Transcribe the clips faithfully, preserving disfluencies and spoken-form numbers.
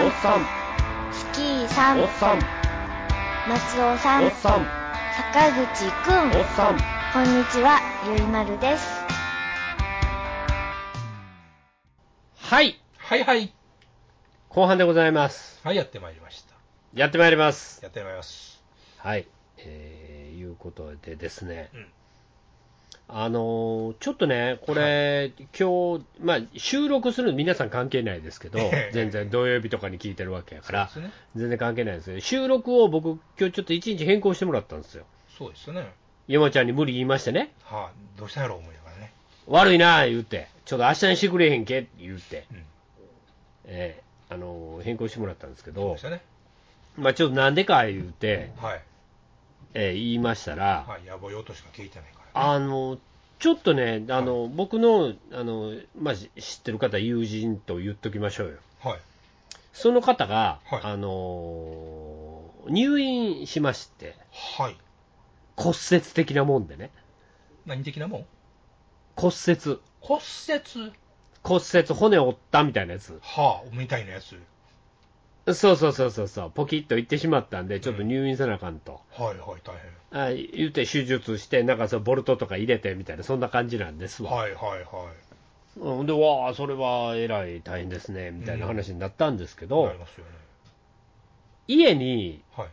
さん、 おっさん、 スキーさん、 おっさん、 松尾さん、 おっさん、 坂口くん、 おっさん。 こんにちは、ゆいまるです。 はい、 はいはい。 後半でございます。 はい、やってまいりました。 やってまいります。 やってまいります。 はい、えー、いうことでですね、 うん、 あのー、ちょっとね、これ、はい、今日、まあ、収録するの皆さん関係ないですけど、全然土曜日とかに聞いてるわけやから、ね、全然関係ないですけど、収録を僕、今日ちょっと一日変更してもらったんですよ。 そうですね。 山ちゃんに無理言いましてね。 はあ、どうしたんやろう思いながらね。 悪いな言うて、ちょっと明日にしてくれへんけって言うて、うん、えー、あのー、変更してもらったんですけど、 そうでしたね。 まあ、ちょっとなんでか言うて、 はい、 えー、言いましたら、 はい、やぼよとしか聞いてないから、ね、 あのちょっとね、あの、はい、僕の、あの、まあ、知ってる方、友人と言っときましょうよ。 はい。 その方が、 はい、 あの入院しまして、 はい。 骨折的なもんでね。 何的なもん？ 骨折。 骨折？ 骨折、骨折ったみたいなやつ。 はあ、みたいなやつ。 そうそうそうそうそう、ポキッといってしまったんで、ちょっと入院せなあかんと。 うん、はいはい、大変。あ言うて手術して、なんかそのボルトとか入れてみたいな、そんな感じなんですわ。 はいはいはい。 うん、で、わあ、それはえらい大変ですね、みたいな話になったんですけど、 うん、なりますよね、 家に、 はい、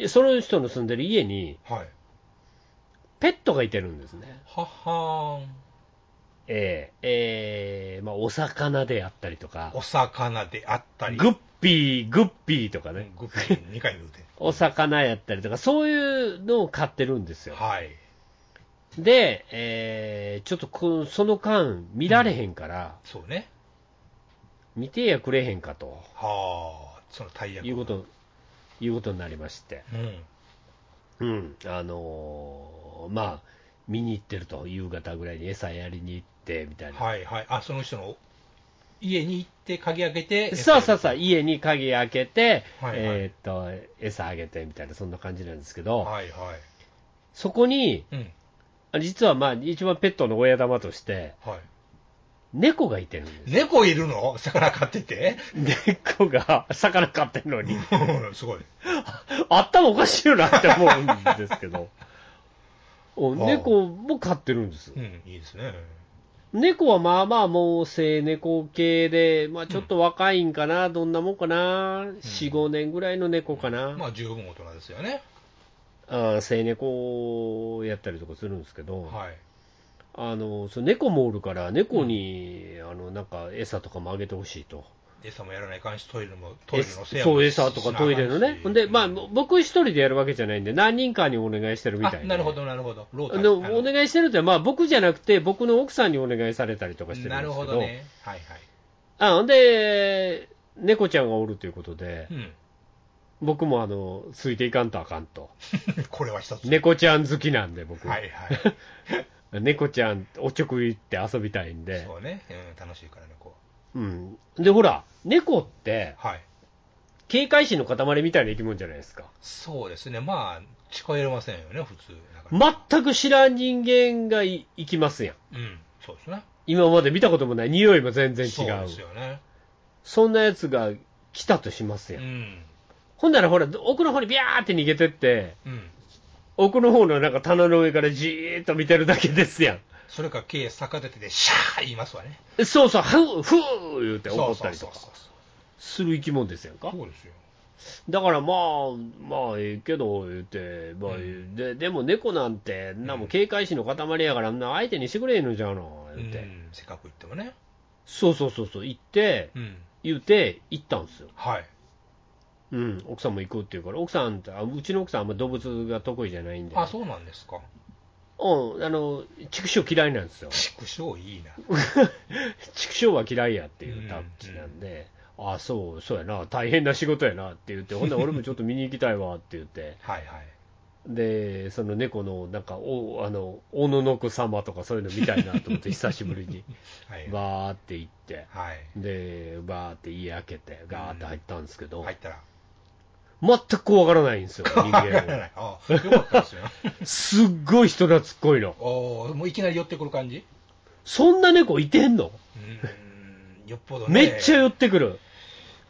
その人の住んでる家に、 はい、 ペットがいてるんですね。 はっはーん。 えー、えー、まあ、お魚であったりとか、 お魚であったり、 グッピー、グッピーとかね、 グッピーにかい言うて、 お魚やったりとか、そういうのを飼ってるんですよ。 はい。 で、えー、ちょっとこその間、見られへんから、 うん、そうね。 見てやくれへんかと。 はあ、その大役いうこと、いうことになりまして。 うん。 うん、あのー、まあ、見に行ってると、夕方ぐらいに餌やりに行って、みたいな。 はいはい。あ、その人の家に行って鍵開けて、 そうそうそう、家に鍵開けて、 はいはい、 えー、っと、餌あげてみたいな、そんな感じなんですけど、 はいはい。 そこに、うん、実はまあ、一番ペットの親玉として、はい、猫がいてるんです。 猫いるの？魚飼ってて？ 猫が魚飼ってるのに。 すごい。 頭おかしいよなって思うんですけど。猫も飼ってるんです。 うん、いいですね。 猫はまあまあもう成猫系で、まあちょっと若いんかな、うん、どんなもんかな、うん、よん、ごねんぐらいの猫かな。 まあ十分大人ですよね。 あ成猫やったりとかするんですけど、 はい、 あのその猫もおるから、猫に、うん、あのなんか餌とかもあげてほしいと。 餌もやらないかんし、トイレも、トイレの世話もそう、餌とかトイレのね。で、まあ、僕一人でやるわけじゃないんで、何人かにお願いしてるみたいで。 なるほど、なるほど。ロータお願いしてるって、まあ、僕じゃなくて、僕の奥さんにお願いされたりとかしてるんですけど。なるほどね。はいはい。あ、ほんで、猫ちゃんがおるということで、うん、僕もあの、ついていかんとあかんと。 これは一つ。 猫ちゃん好きなんで、僕。 はいはい。 猫ちゃん、おちょく行って遊びたいんで。 そうね。うん、楽しいから猫は。 うん。で、ほら、猫って、はい、警戒心の塊みたいな生き物じゃないですか。 そうですね。まあ、近寄れませんよね、普通。 全く知らん人間が行きますやん。 うん、そうですね。 今まで見たこともない、匂いも全然違う。そうですよね。 そんなやつが来たとしますやん。うん、ほんならほら、奥の方にビャーって逃げてって、うん、奥の方のなんか棚の上からじーっと見てるだけですやん。 それか毛逆立ててシャー言いますわね。 そうそう、ふー、ふー言うて怒ったりとかする生き物ですやんか。 そうですよ。 だからまあ、まあええけど言って、まあ、うん、で, でも猫なんて、なも警戒心の塊やから、な相手にしてくれへんのじゃの言って、うん、 せっかく行ってもね。 そうそうそうそう、行って、うん、言うて、行ったんですよ。 はい。 うん、奥さんも行くっていうから、奥さんって、うちの奥さんあんま動物が得意じゃないんで。 あ、そうなんですか。 うん、あの、畜生嫌いなんですよ。 畜生いいな。 畜生は嫌いやっていうタッチなんで、うんうん、ああ、そう、そうやな、大変な仕事やなって言って、ほんで俺もちょっと見に行きたいわって言って、 はいはい。 で、その猫の、なんか、お、あの、おののく様とかそういうの見たいなと思って、久しぶりに、はい、バーって行って、はい、で、バーって家開けて、ガーって入ったんですけど、 入ったら、 全く怖がらないんですよ、人間は。 ああ、よかったですよ。 すっごい人懐っこいの。 おもういきなり寄ってくる感じ？ そんな猫いてんの？ うーん、よっぽどね。 めっちゃ寄ってくる。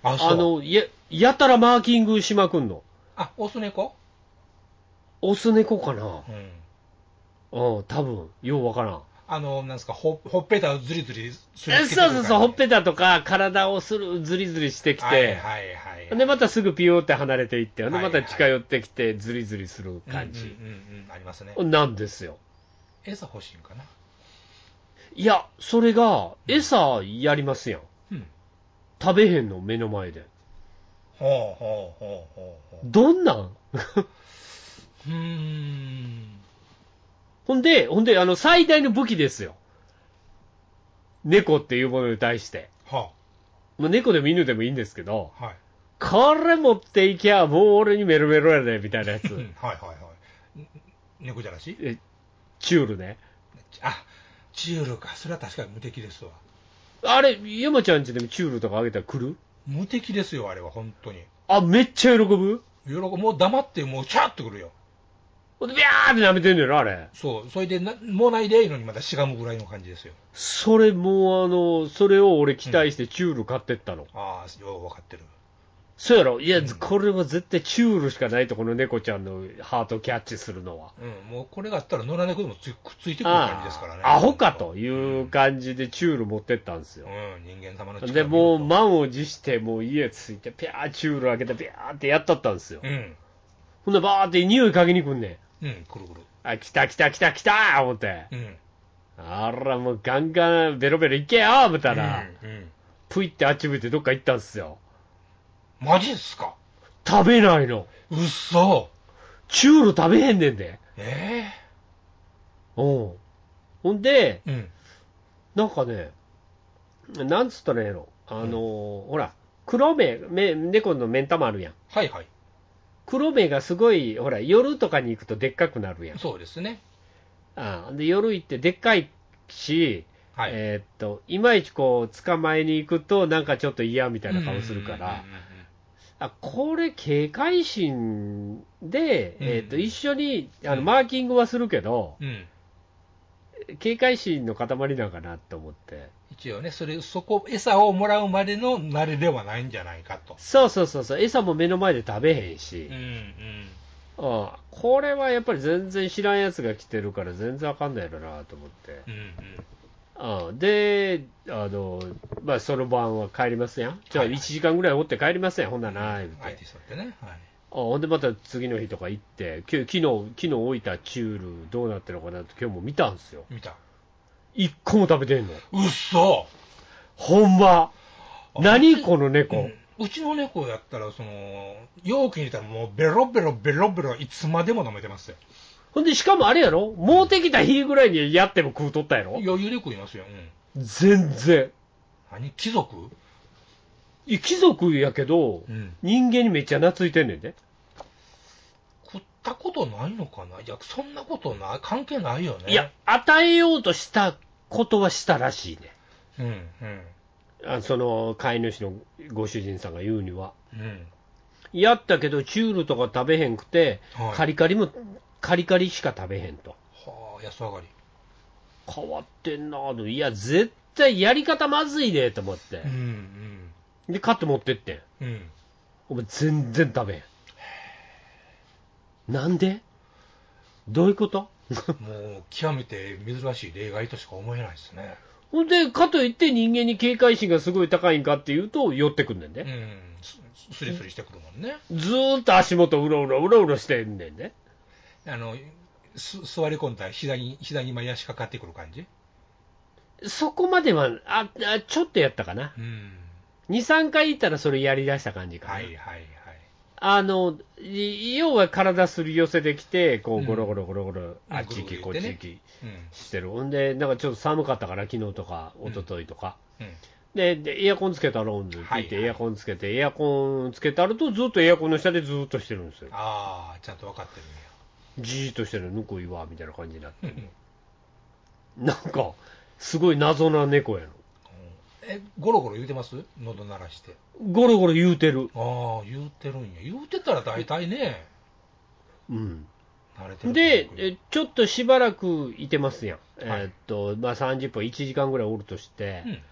あ、そう。 あの、や、やたらマーキングしまくんの。 あ、オス猫？ オス猫かな。 うん。 うん、多分、ようわからん。 あの、なんですか、ほほっぺたをずりずりすりつけてくるえそうそうそう、ほっぺた。 たとか体をする、ずりずりしてきて、 はいはいはいはい。 で、またすぐピヨーって離れていって、で、 はいまた近寄ってきて、ずりずりする感じ。 うんうんうんうん、ありますね。 なんですよ。 餌欲しいんかな。 いや、それが、餌やりますやん。 うん。 食べへんの、目の前で。 ほうほうほうほうほう。 どんなんうーん。 ほんで、ほんで、あの、最大の武器ですよ。猫っていうものに対して。 はまあ、猫でも犬でもいいんですけど、 あ、はい。 これ持っていきゃ、もう俺にメロメロやで、みたいなやつ。 うん、はいはいはい。ん猫じゃらし？ え、チュールね。 あ、チュールか。それは確かに無敵ですわ。 あれ、山ちゃんちでもチュールとかあげたら来る？ 無敵ですよ、あれは、本当に。 あ、めっちゃ喜ぶ？ 喜ぶもう黙って、もう、チャーってくるよ。 ほんで、ビャーって舐めてんのよな、あれ。 そう。それでな、もうないでいいのにまたしがむぐらいの感じですよ。 それもう、あの、それを俺期待してチュール買ってったの。 ああ、よう分かってる。 そうやろ？いや、 うんこれは絶対チュールしかないと、この猫ちゃんのハートをキャッチするのは。 うん、もうこれがあったら野良猫でもつくっついてくる感じですからね。 ああ、アホかという感じでチュール持ってったんですよ。 うん、人間様の力で、もうま満を持して、もう家着いて、ピャーチュール開けて、ピャーってやったったんですよ。 うん、 ほんで、バーって匂い嗅ぎに来んねん。 うん、くるくる。 あ、来た来た来た来たー思って。 うん。 あら、もうガンガンベロベロいけよー思ったら、 うん、うん。 ぷいってあっち向いてどっか行ったんすよ。 マジっすか？ 食べないの。 うっそ。 チュール食べへんねんで。 えうん。ほんで、 えー。うん。 なんかね、なんつったらええの。あのーほら、黒目、目、猫の目ん玉あるやん。 はいはい。 黒目がすごい、ほら、夜とかに行くとでっかくなるやん。 そうですね。 あで夜行ってでっかいし、 はい。 えーっと、いまいちこう、捕まえに行くと、なんかちょっと嫌みたいな顔するから、 うんうんうんあ、これ、警戒心で、 うんえーっと、一緒に、あの、 うんマーキングはするけど、 うん。うん警戒心の塊なんかなと思って。 一応ね、それ、そこ、餌をもらうまでの慣れではないんじゃないかと。 そうそうそうそう、餌も目の前で食べへんし、 うんうん。 あこれはやっぱり全然知らんやつが来てるから全然わかんないやろなと思って。 うんうん。 あで、あの、まあ、その晩は帰りますやん。じゃあはいはいいちじかんぐらいおって帰りますやん、ほんならな、言うて。 相手しとってね。はい。 あほんでまた次の日とか行って、き昨日、昨日置いたチュールどうなってるのかなって今日も見たんですよ。 見た。 一個も食べてんの。 うっそ。 ほんま。 あ何この猫。 うんうちの猫やったら、その、容器に入れたらもうベロベロベロベロいつまでも飲めてますよ。 ほんでしかもあれやろもうてきた日ぐらいにやっても食うとったやろ余裕で食いますよ。うん。 全然。 何貴族？ いや貴族やけど、 うん。 人間にめっちゃ懐いてんねんで。 食ったことないのかな。いや、そんなことない、関係ないよね。 いや、与えようとしたことはしたらしいね。 うん、うん。 あその飼い主のご主人さんが言うには。 うん。 やったけど、チュールとか食べへんくて、 はいカリカリも、カリカリしか食べへんと。 はあ、安上がり。 変わってんなぁと。いや、絶対やり方まずいでと思ってう。ん、 で、買って持ってってん。 うん。うん。 お前全然食べへん。なんでどういうこともう、極めて珍しい例外としか思えないですね。 ほんで、かといって人間に警戒心がすごい高いんかっていうと、寄ってくんねんで。 うん。すスリスリしてくるもんね。 ずーっと足元うろうろうろうろしてんねんね。 あの、す座り込んだら膝に、膝に前足かかってくる感じ。 そこまでは、あ、あちょっとやったかな。 うん。 に、さんかい行ったらそれやりだした感じかな。 はいはいはい。 あの、い要は体すり寄せてきて、こううんゴロゴロゴロゴロ、 うんあっち行き、こっち行きうん。 してる。ほんで、なんかちょっと寒かったから、昨日とか、一昨日とか。 うん。 で、でエアコンつけたろんって言って、 はいはいエアコンつけて、エアコンつけてあると、ずっとエアコンの下でずっとしてるんですよ。 ああ、ちゃんと分かってるんや。 じーっとしてるぬくいわ、みたいな感じになって。 うんなんか、すごい謎な猫やの。 え、ゴロゴロ言うてます？喉鳴らして。 ゴロゴロ言うてる。 ああ、言うてるんや。言うてたら大体ね、 うん。 慣れてる。 で、えちょっとしばらくいてますやん。 はいえーっと、まあさんじゅっぷん、いちじかんぐらいおるとして、 うん。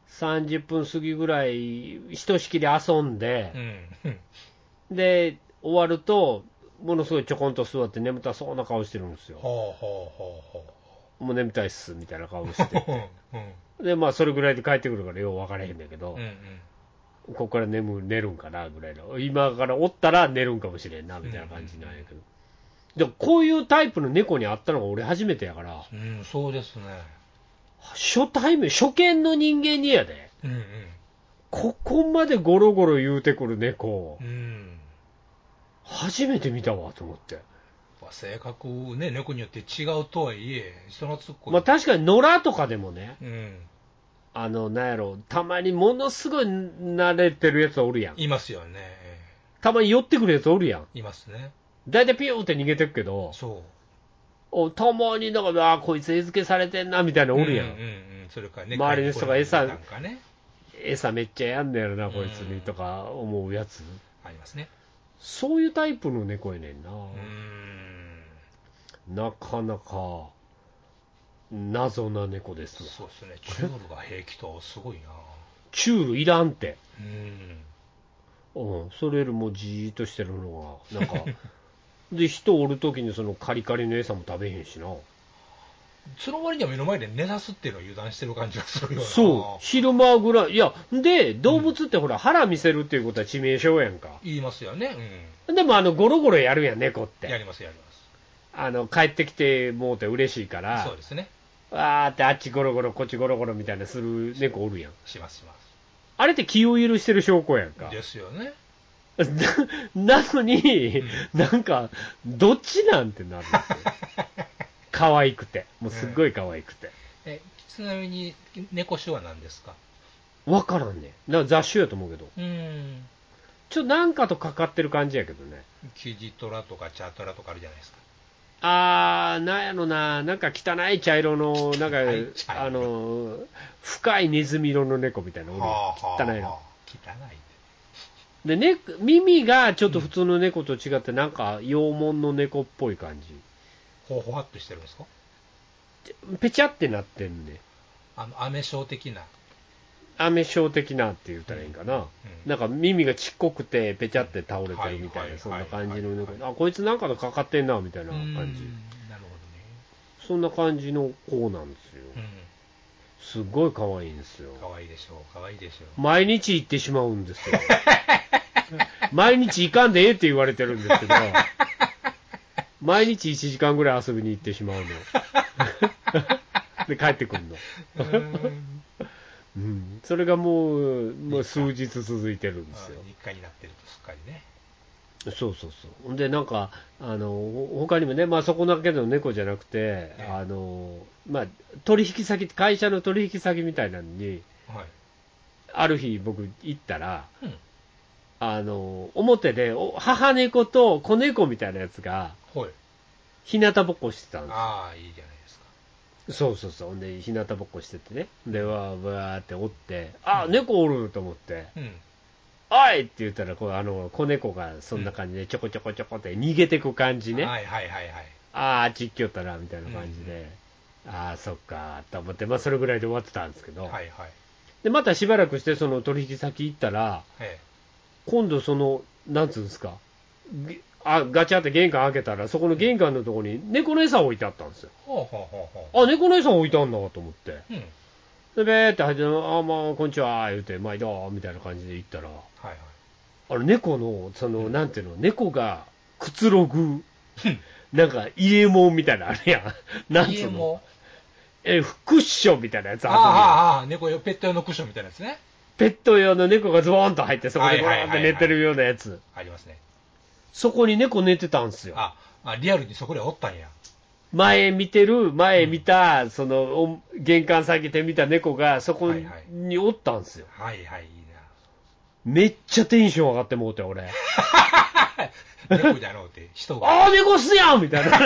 さんじゅっぷん過ぎぐらい、ひとしきり遊んで、 うん。 で、終わると、ものすごいちょこんと座って眠たそうな顔してるんですよ。 ほうほうほうほもう眠たいっす、みたいな顔してう。 て。 うん。 で、まあ、それぐらいで帰ってくるからよう分からへんだけど、 うんうん。 ここから眠寝るんかなぐらいの、今からおったら寝るんかもしれんなみたいな感じなんやけど、でもこういうタイプの猫に会ったのが俺初めてやから、 うん、そうですね。 初対面、初見の人間にやで、 うんうん。 ここまでゴロゴロ言うてくる猫、 うん。 初めて見たわと思って。 まあ性格ね、猫によって違うとはいえ、人のつっこい。 まあ確かに野良とかでもね、 うん。 あの、なんやろ、たまにものすごい慣れてるやつおるやん。 いますよね。 たまに寄ってくるやつおるやん。 いますね。 だいたいピューって逃げてくけど、 そう。 おたまになんか、あーこいつ餌付けされてんなみたいなのおるやん。 うんうんうん。それからね、 周りの人が餌なんかね。 餌めっちゃやんねやろな、こいつにとか思うやつ。 ありますね。 そういうタイプの猫やねんな。 うーん。 なかなか謎な猫ですわ。 そうですね。チュールが平気とすごいな。 チュールいらんて。 うん。 うん、それよりもじーっとしてるのが、なんか、で、人おるときにそのカリカリの餌も食べへんしな。 その割には目の前で寝さすっていうのを油断してる感じがするような。 そう、昼間ぐらい。いや、で、動物ってほら、腹見せるっていうことは致命傷やんか。 言いますよね。うん。 でも、あの、ゴロゴロやるやん、猫って。 やりますやります。 あの、帰ってきてもうて嬉しいから、 そうですね。 わーってあっちゴロゴロ、こっちゴロゴロみたいなする猫おるやん。 しますします。 あれって気を許してる証拠やんか。 ですよね。 なのに、なんか、どっちなんてなるんですよ。可愛くて。もうすっごい可愛くて。 え、ちなみに、猫種は何ですか？ わからんね。だから雑種やと思うけど。 うーん。 ちょっとなんかとかかってる感じやけどね。 キジトラとかチャトラとかあるじゃないですか。 あー、なんやろな、なんか汚い茶色の、なんか、あの、深いネズミ色の猫みたいなのおるやん。汚いの。 汚い。 で、ね、耳がちょっと普通の猫と違って、なんか、羊紋の猫っぽい感じ。 ほほわっとしてるんですか？ ペチャってなってんね。 あの、アメショウ的な。 アメショウ的なって言ったらいいんかな。 うんうん、 なんか耳がちっこくて、ペチャって倒れてるみたいな、そんな感じの猫。あ、こいつなんかとかかってんな、みたいな感じ。なるほどね。そんな感じの子なんですよ。うん、すっごい可愛いんですよ。 可愛いでしょう、可愛いでしょう。 毎日行ってしまうんですよ。毎日行かんでええって言われてるんですけど、毎日いちじかんぐらい遊びに行ってしまうの。で、帰ってくるの。うん、それがもう、もう数日続いてるんですよ。 日課になってるとすっかりね。 そうそうそう。で、なんか、あの、他にもね、まあそこだけの猫じゃなくて、ね、あの、まあ、取引先、会社の取引先みたいなのに、はい、ある日僕行ったら、うん、あの、表で母猫と子猫みたいなやつが、はい、日向ぼっこしてたんですよ。ああ、いいじゃないですか。そうそうそう。で、日向ぼっこしててね。で、わーわーっておって、あ、うん、猫おると思って、うん、おいって言ったら、こう、あの、子猫がそんな感じでちょこちょこちょこって逃げてく感じね。はいはいはいはい。ああ、あっち行きよったな、みたいな感じで、うん、ああ、そっか、と思って、まあそれぐらいで終わってたんですけど、はいはい。で、またしばらくしてその取引先行ったら、はい、今度その、なんつうんですか、あ、ガチャって玄関開けたら、そこの玄関のところに猫の餌置いてあったんですよ。ほうほうほうほう。あ、猫の餌置いてあんだと思って。うん。で、べーって入って、あ、まあ、こんにちは、言うて、毎度、みたいな感じで行ったら、はいはい。あの、猫の、その、うん、なんていうの、猫がくつろぐ、なんか、家門みたいなのあるやん。なんつうの。え、クッションみたいなやつあるやん。ああ、ああ、猫用、ペット用のクッションみたいなやつね。ペット用の猫がズボーンと入って、そこでゴーンって寝てるようなやつ。はいはいはいはい、ありますね。そこに猫寝てたんですよ。あ、あ、リアルにそこでおったんや。前見てる、前見た、うん、その、玄関先で見た猫が、そこにおったんですよ。はいはい、いいな。めっちゃテンション上がってもうて、俺。猫じゃのうて、人が。ああ、猫っすやんみたいな。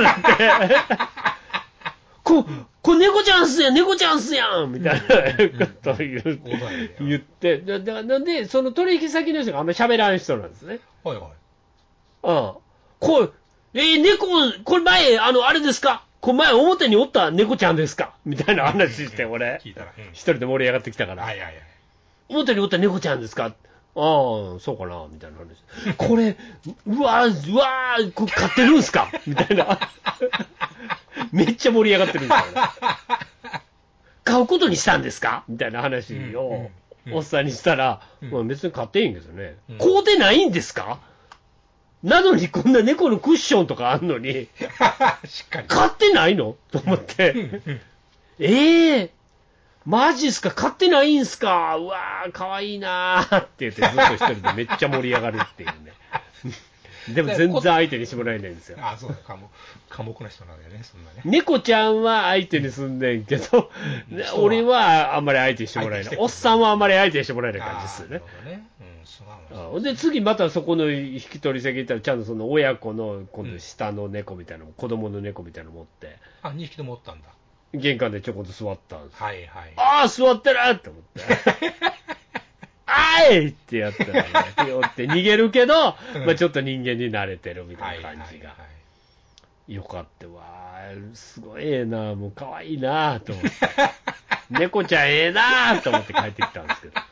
こ、これ猫ちゃんっすやん猫ちゃんっすやんみたいなことを言う、言って、で、で、その取引先の人があんまり喋らん人なんですね。はいはい。ああ。これ、えー、猫、これ前、あの、あれですかこ前表におった猫ちゃんですかみたいな話して、俺、 聞いたら、うん、 一人で盛り上がってきたから、 はいはいはい、 表におった猫ちゃんですか、ああ、そうかなみたいな話。これ、うわー、うわー、これ飼ってるんすかみたいな。めっちゃ盛り上がってるんですよ、ね。買うことにしたんですかみたいな話を、おっさんにしたら、うんまあ、別に買っていいんですよね。うん、買うてないんですかなのにこんな猫のクッションとかあんのに、 しっかり買ってないのと思って。ええー、マジっすか買ってないんすかうわー、かわいいなーって言ってずっと一人でめっちゃ盛り上がるっていうね。でも全然相手にしてもらえないんですよ。 ああ、そうだ、寡黙、寡黙な人なんだよね、そんなね。 猫ちゃんは相手にすんねんけど、うん、俺はあんまり相手にしてもらえない。おっさんはあんまり相手にしてもらえない感じですよね。なるほどね。うん、で、次またそこの引き取り先行ったら、ちゃんとその親子の、今度下の猫みたいなの、うん、子供の猫みたいなの持って。 あ、にひきともおったんだ。 玄関でちょこっと座ったんです。 はいはい。 ああ、座ってるって思って。あいってやったらね、寄って逃げるけど、まあちょっと人間に慣れてるみたいな感じが。よかったわ。すごいええな、もう可愛いなと思って。猫ちゃんええなと思って帰ってきたんですけど。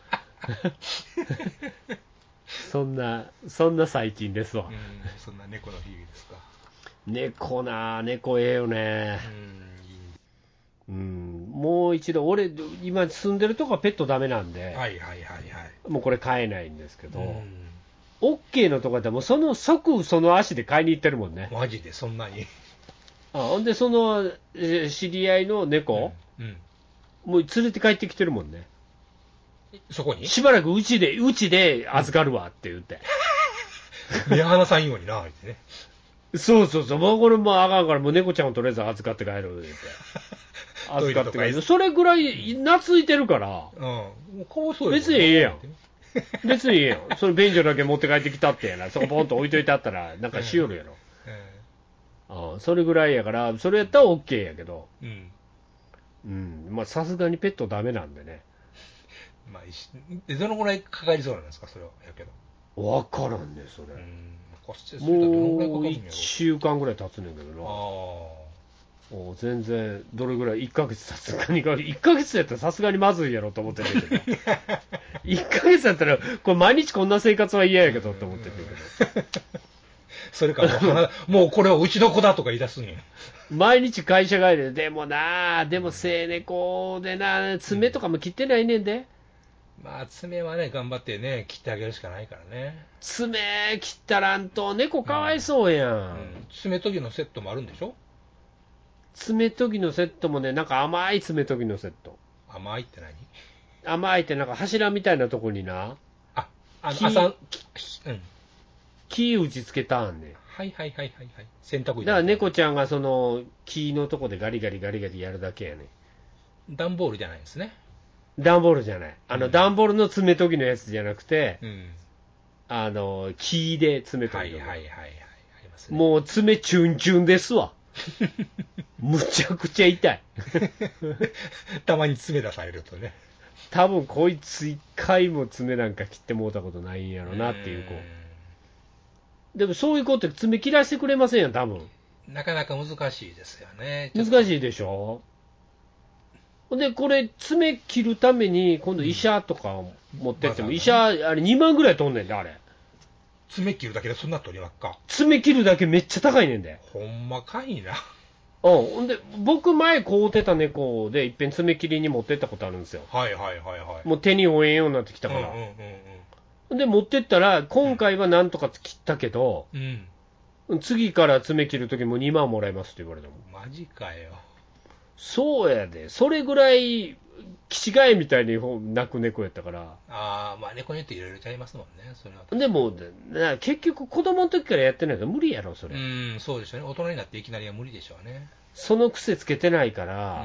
そんな、そんな最近ですわ。 うん、そんな猫の日々ですか。 猫な猫ええよね。うん、うん、もう一度、俺、今住んでるとこはペットダメなんで、 はいはいはいはい。 もうこれ飼えないんですけど、オッケーのとこだったらもうその即その足で買いに行ってるもんね。 マジでそんなに。 あ、ほんでその知り合いの猫、うんうん、もう連れて帰ってきてるもんね。 そこにしばらくうちで、うちで預かるわって言って。 目離さんようにな、ってね。 そうそうそう、もうこれもうあかんから、もう猫ちゃんをとりあえず預かって帰るって。預かって帰る。それぐらい懐いてるから、うん、もうかわいそう別にええやん。別にええやん。その便所だけ持って帰ってきたってやな。そこポンと置いといてあったら、なんかしよるやろ。うんうん、あそれぐらいやから、それやったら OK やけど。うん。うん。まあ、さすがにペットダメなんでね。 まあ、どのぐらいかかりそうなんですか、それは。やけど。わからんね、それ。うん。 もういっしゅうかんぐらい経つねんけどな。ああ。全然、どれぐらい、いっかげつさすがに、いっかげつやったらさすがにまずいやろと思ってるけど。いっかげつやったら、これ毎日こんな生活は嫌やけどって思ってるけど。 それからもう、もうこれはうちの子だとか言い出すんや。 毎日会社帰りで、でもな、でも生猫でな、爪とかも切ってないねんで。 まあ、爪はね、頑張ってね、切ってあげるしかないからね。 爪切ったらんと、猫かわいそうやん。うんうん、 爪研ぎのセットもあるんでしょ？ 爪研ぎのセットもね、なんか甘い爪研ぎのセット。 甘いって何？ 甘いってなんか柱みたいなとこにな、 あ、あの、朝、うん。 木打ちつけたんね。 はいはいはいはいはい。洗濯機だから猫ちゃんがその木のとこでガリガリガリガリやるだけやね。 段ボールじゃないですね。 段ボールじゃない。あの、うん、段ボールの爪研ぎのやつじゃなくて、うん、あの、木で爪研ぎの。はいはいはいはい。ありますね。もう爪チュンチュンですわ。むちゃくちゃ痛い。 たまに爪出されるとね。 多分こいつ一回も爪なんか切ってもうたことないんやろなっていう子。でもそういう子って爪切らしてくれませんやん、多分。 なかなか難しいですよね。 難しいでしょ。で、これ爪切るために今度医者とか持ってっても、うん、医者あれにまんぐらい取んねんで、あれ。 爪切るだけでそんな取りますか？ 爪切るだけめっちゃ高いねんで。 ほんまかいな。 うん。ほんで、僕前飼うてた猫でいっぺん爪切りに持ってったことあるんですよ。 はいはいはいはい。 もう手に負えんようになってきたから。うんうんうんうん、で、持ってったら、今回はなんとか切ったけど、うん、次から爪切るときもにまんもらえますって言われたもん。 マジかよ。そうやで。それぐらい、気違いみたいに泣く猫やったから。 ああ、まあ猫によっていろいろちゃいますもんね、それは。 でも、結局子供の時からやってないと無理やろ、それ。 うん、そうでしょうね。大人になっていきなりは無理でしょうね。 その癖つけてないから、うん、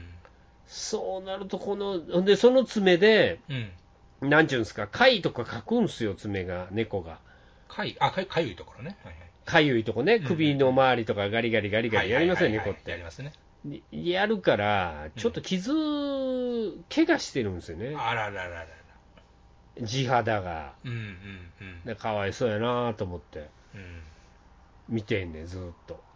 そうなると、この、で、その爪で、うん、なんちゅうんですか、貝とか書くんすよ、爪が、猫が。 貝、あ、かゆいところね。はいはい。 かゆいとこね、首の周りとかガリガリガリガリやりません、猫って。 やりますね。 やるから、ちょっと傷、うん、怪我してるんですよね。 あららららら。 地肌が。うんうんうん。かわいそうやなと思って。うん。見てんねん、ずっと。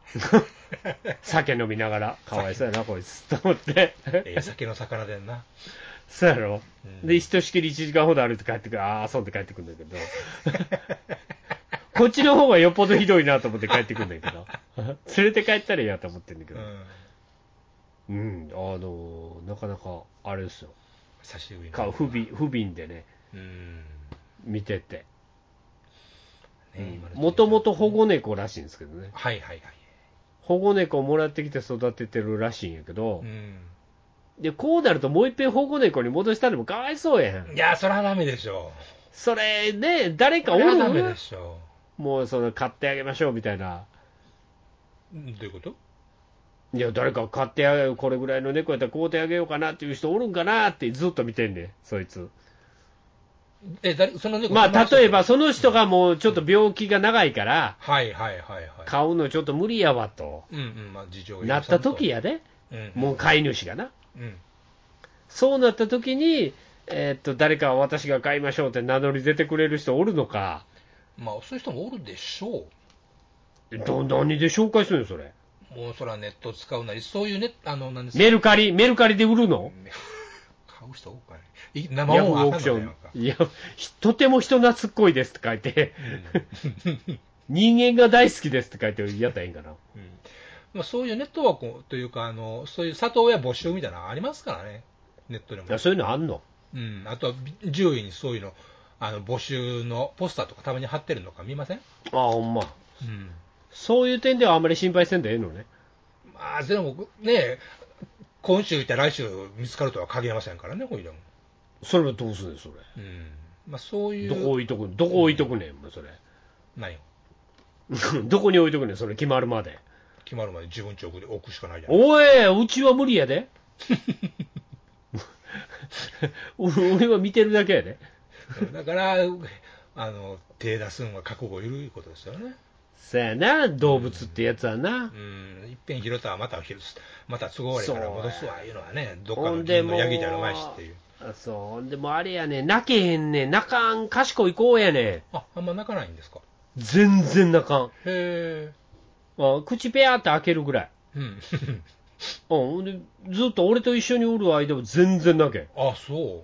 酒飲みながら、かわいそうやな、こいつ、と思って。 ええ酒の魚でんな。 そうやろ、 うん、 で、ひとしきりいちじかんほど歩いて帰ってくる、ああ、遊んで帰ってくるんだけど、こっちの方がよっぽどひどいなと思って帰ってくるんだけど、連れて帰ったらいいやと思ってるんだけど、うん、うん、あのー、なかなか、あれですよ、 久しぶり不憫、不憫でね、 うん、 見てて、もともと保護猫らしいんですけどね、 はいはいはい、 保護猫をもらってきて育ててるらしいんやけど、 うん、 でこうなるともう一遍保護猫に戻したらもかわいそうやん。 いや、それはダメでしょ。 それね、誰かおる？ それはダメでしょ。 もうその買ってあげましょうみたいな。 どういうこと？ いや、誰か買ってあげる、これぐらいの猫やったら買うてあげようかなっていう人おるんかなってずっと見てんねん、そいつ。 え、誰、その猫、 まあ、例えばその人がもうちょっと病気が長いから、 はいはいはいはい。 買うのちょっと無理やわと。 うんうん、まあ事情なった時やで、 うんうん、 もう飼い主がな。 うん。 そうなった時に、えーっと、誰か私が買いましょうって名乗り出てくれる人おるのか。 まあ、そういう人もおるでしょう。ど、何で紹介するのそれ。 もうそれはネット使うなり、そういうね、あの、なんですか。 メルカリ、メルカリで売るの？ 買う人多いかね。生もんあかんのやんか。 いや、とても人懐っこいですって書いて、うん、人間が大好きですって書いてやったらいいんかな。うん、 まあ、そういうネットワークというか、あの、そういう里親募集みたいなのありますからね。ネットでも。 そういうのあんの？ うん。あとは、獣医にそういうの、あの、募集のポスターとかたまに貼ってるのか見ません？ ああ、ほんま。 うん。 そういう点ではあんまり心配せんでええのね。 まあ、でも、ね、今週いったら来週見つかるとは限りませんからね、これでも。 それはどうするんそれ。 うん。まあ、そういう。 どこ置いとくどこ置いとくねん、うん、それ。 何よ。 どこに置いとくねん、それ決まるまで。 決まるまで自分ち置く置くしかないじゃん。 おい、うちは無理やで。俺は見てるだけやで。 だから、あの、手出すのは覚悟いるいうことですよね。 そやな、動物ってやつはな。 うん、うん、いっぺん拾ったらまたまた都合悪いから戻すわいうのはね、どっかの銀のヤギじゃうまいしっていう。 そう、でもあれやね、泣けへんねん、泣かん、賢い子やねん。あ、あんま泣かないんですか？ 全然泣かん。 へー。口ペアって開けるぐらい。うん。うん、でずっと俺と一緒におる間は全然泣けん。 あ、そう。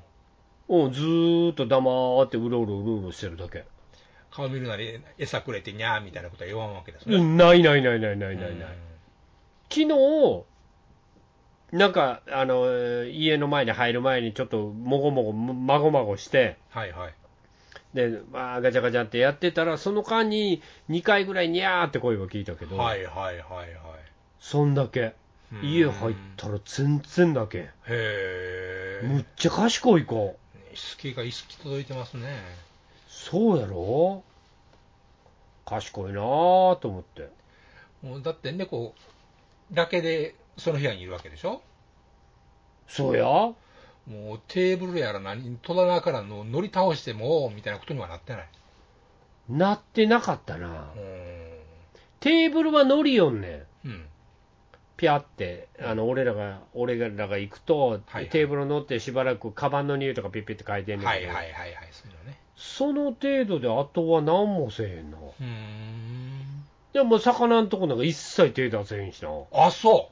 うん、ずーっと黙ってうろうろうろうろしてるだけ。 顔見るなり餌くれてにゃーみたいなことは言わんわけですね。 うん、ないないないないないないない。昨日、なんか、あの、家の前に入る前にちょっともごもご、まごまごして、 はいはい。 で、まあ、ガチャガチャってやってたら、その間ににかいぐらいにゃーって声が聞いたけど、 はいはいはいはい。 そんだけ。家入ったら全然だけ。 へー。 むっちゃ賢い子。 意識が意識届いてますね。 そうやろ？賢いなぁと思って。 もうだって猫だけでその部屋にいるわけでしょ？ そうや。もうテーブルやら何、戸棚からの乗り倒してもみたいなことにはなってない。 なってなかったな。うん、テーブルは乗りよんねん。うん。ピャって、あの、俺らが、俺らが行くと、はいはい、テーブル乗ってしばらくカバンの匂いとかピッピッって書いてんねんけど。はいはいはいはい、そういうのね。その程度であとは何もせえへんな。うーん。でも魚のとこなんか一切手出せへんしな。 あ、そう。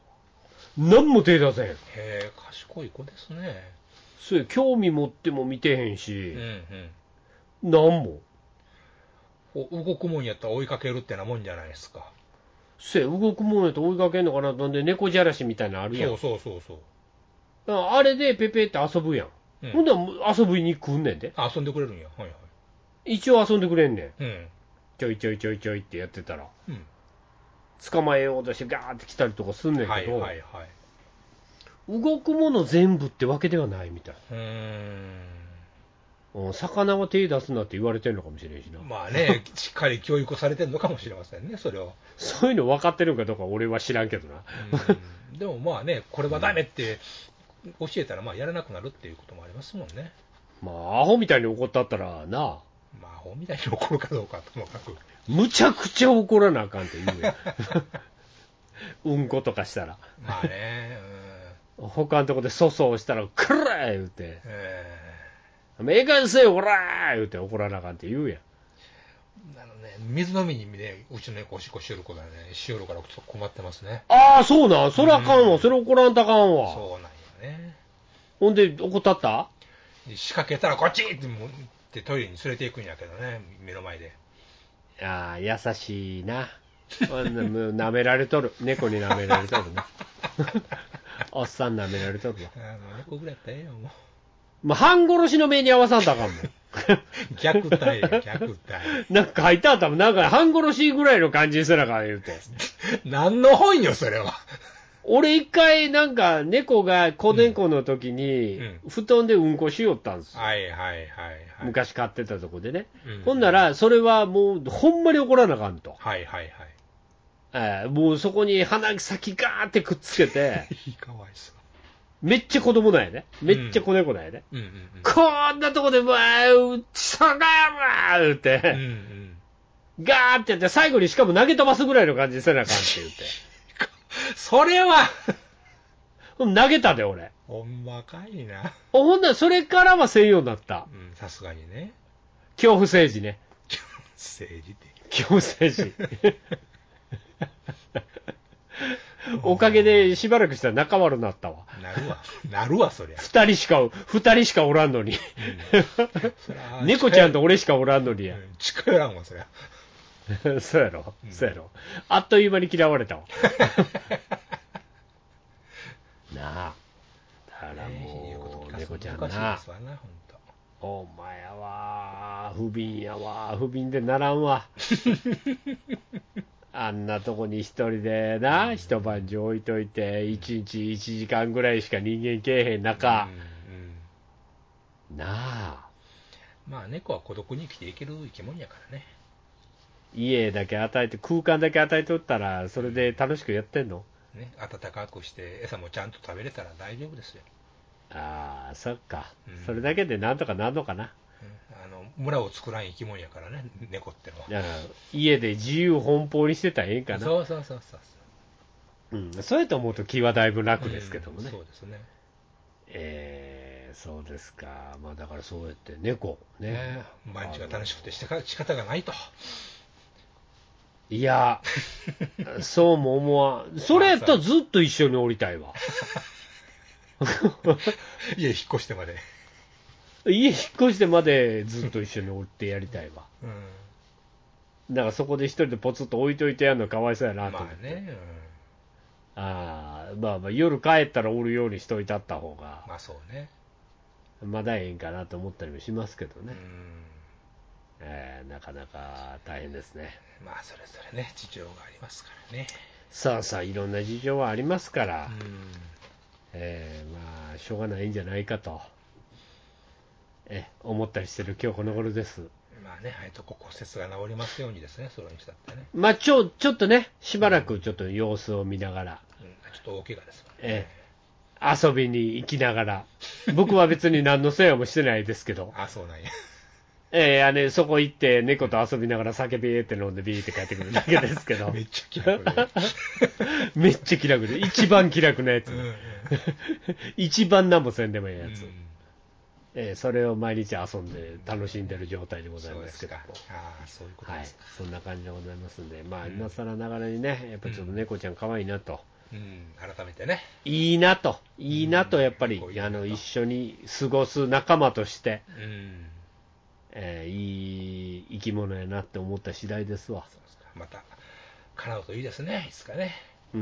何も手出せへん。へえ、賢い子ですね。 そうや、興味持っても見てへんし、うんうん、何も。 動くもんやったら追いかけるってなもんじゃないですか。 せや、動くもんやと追いかけんのかなとんで、猫じゃらしみたいなのあるやん。 そうそうそうそう。 あれでペペって遊ぶやん。うん、ほんなら遊びに来んねんで。 遊んでくれるんや。はいはい。 一応遊んでくれんねん。 うん。 ちょいちょいちょいちょいってやってたら。うん。捕まえようとしてガーって来たりとかすんねんけど。はいはいはい。動くもの全部ってわけではないみたい。うーん。魚は手出すなって言われてるのかもしれんしな。 まあね、しっかり教育されてるのかもしれませんね、それを。 そういうの分かってるかどうか俺は知らんけどな。 うん、でもまあね、これはダメって教えたらまあやらなくなるっていうこともありますもんね。 まあ、アホみたいに怒ったったらな。 まあ、アホみたいに怒るかどうかともかく。 むちゃくちゃ怒らなあかんって言うやん。うんことかしたら。 まあね、 うん、他のとこで粗相したら、くらー言うて。えーええかんせよ、こらー言うて怒らなあかんって言うやん。 あのね、 水飲みにね、うちの猫おしっこしよる子がね、しよるからちょっと困ってますね。 ああ、そうなん、それあかんわ、うん、それ怒らんとあかんわ。 そうなんよね。 ほんで、怒ったった？ 仕掛けたらこっちってもってトイレに連れて行くんやけどね、目の前で。 ああ、優しいな。舐められとる。猫に舐められとるね。おっさん舐められとるわ。 あもう猫ぐらいやったらええよ、もう。 もう半殺しの目に合わさんとあかんもん。 虐待や、虐待。 なんか書いてあったもん。なんか半殺しぐらいの感じにせなあかん言うて。 何の本よ、それは。 俺一回なんか猫が子猫の時に布団でうんこしよったんですよ。 はいはいはいはい。 昔飼ってたとこでね。 うん、 ほんならそれはもうほんまに怒らなあかんと。 はいはいはい。 えー、もうそこに鼻先ガーってくっつけて。 かわいそう。 めっちゃ子供なんやね。めっちゃ子猫なんやね。 うんうんうんうん、 こんなとこで、わー、うちさがやろーって、うんうん、ガーってやって、最後にしかも投げ飛ばすぐらいの感じでせなあかんって言って。 それは投げたで、俺。 ほんまかいな。 ほんなら、それからはせんようになった。 うん、さすがにね。 恐怖政治ね。 恐怖政治って。 恐怖政治。おかげでしばらくしたら仲悪なったわ。 なるわ。なるわ、そりゃ。 二人しか、二人しかおらんのに。うん、猫ちゃんと俺しかおらんのにや。 うん、近寄らんわ、そりゃ。 そうやろ、うん、そうやろ。あっという間に嫌われたわ。なあ。だからもう、猫ちゃんな。お前やわ、不憫やわ、不憫でならんわ。あんなとこに一人でな、うん、一晩中置いといて、一日一時間ぐらいしか人間けえへん中、うんうん、なあ。 まあ猫は孤独に生きていける生き物やからね。 家だけ与えて、空間だけ与えとったら、それで楽しくやってんの？ ね、暖かくして餌もちゃんと食べれたら大丈夫ですよ。 ああ、そっか、 うん、 それだけでなんとかなんのかな。 あの村を作らん生き物やからね、猫ってのは。 だから家で自由奔放にしてたらええんかな。 そうそうそうそうそう、うん、そうやと思うと気はだいぶ楽ですけどもね。 うん、そうですね。 えー、そうですか。まあだからそうやって猫ね、 毎日が楽しくて仕方がないと。 いや、そうも思わん。それやったらずっと一緒におりたいわ。 家引っ越してまで。 家引っ越してまでずっと一緒におってやりたいわ。うん、だからそこで一人でポツッと置いといてやるのかわいそうやなと思って。まあね。うん、ああ、まあまあ夜帰ったらおるようにしといたった方が。 まあそうね。 まだええんかなと思ったりもしますけどね。うん、えー、なかなか大変ですね。 まあそれぞれね、事情がありますからね。 さあさあ、いろんな事情はありますから、うん、えー、まあしょうがないんじゃないかと。え思ったりしてる今日この頃です。 まあね、はいとこ骨折が治りますようにですね、それにしたってね。 まあちょちょっとね、しばらくちょっと様子を見ながら、 うん、ちょっと大怪我ですもんね。 え遊びに行きながら、僕は別に何の世話もしてないですけど、 あ、そうなんや。 えー、あれそこ行って猫と遊びながら酒ビーって飲んでビーって帰ってくるだけですけど。 めっちゃ気楽で。 めっちゃ気楽で、一番気楽なやつ。うんうん、一番何もせんでもいいやつ。うん、えー、それを毎日遊んで楽しんでる状態でございますけども。 ああ、そういうことですか。 はい、そんな感じでございますんで、まあ、今更ながらにね、やっぱりちょっと猫ちゃん可愛いなと。 うん、改めてね。 いいなと、いいなと、やっぱり、うん、あの一緒に過ごす仲間として、うんえー、いい生き物やなって思った次第ですわ。 そうですか。また、叶うといいですね、いつかね。 うん、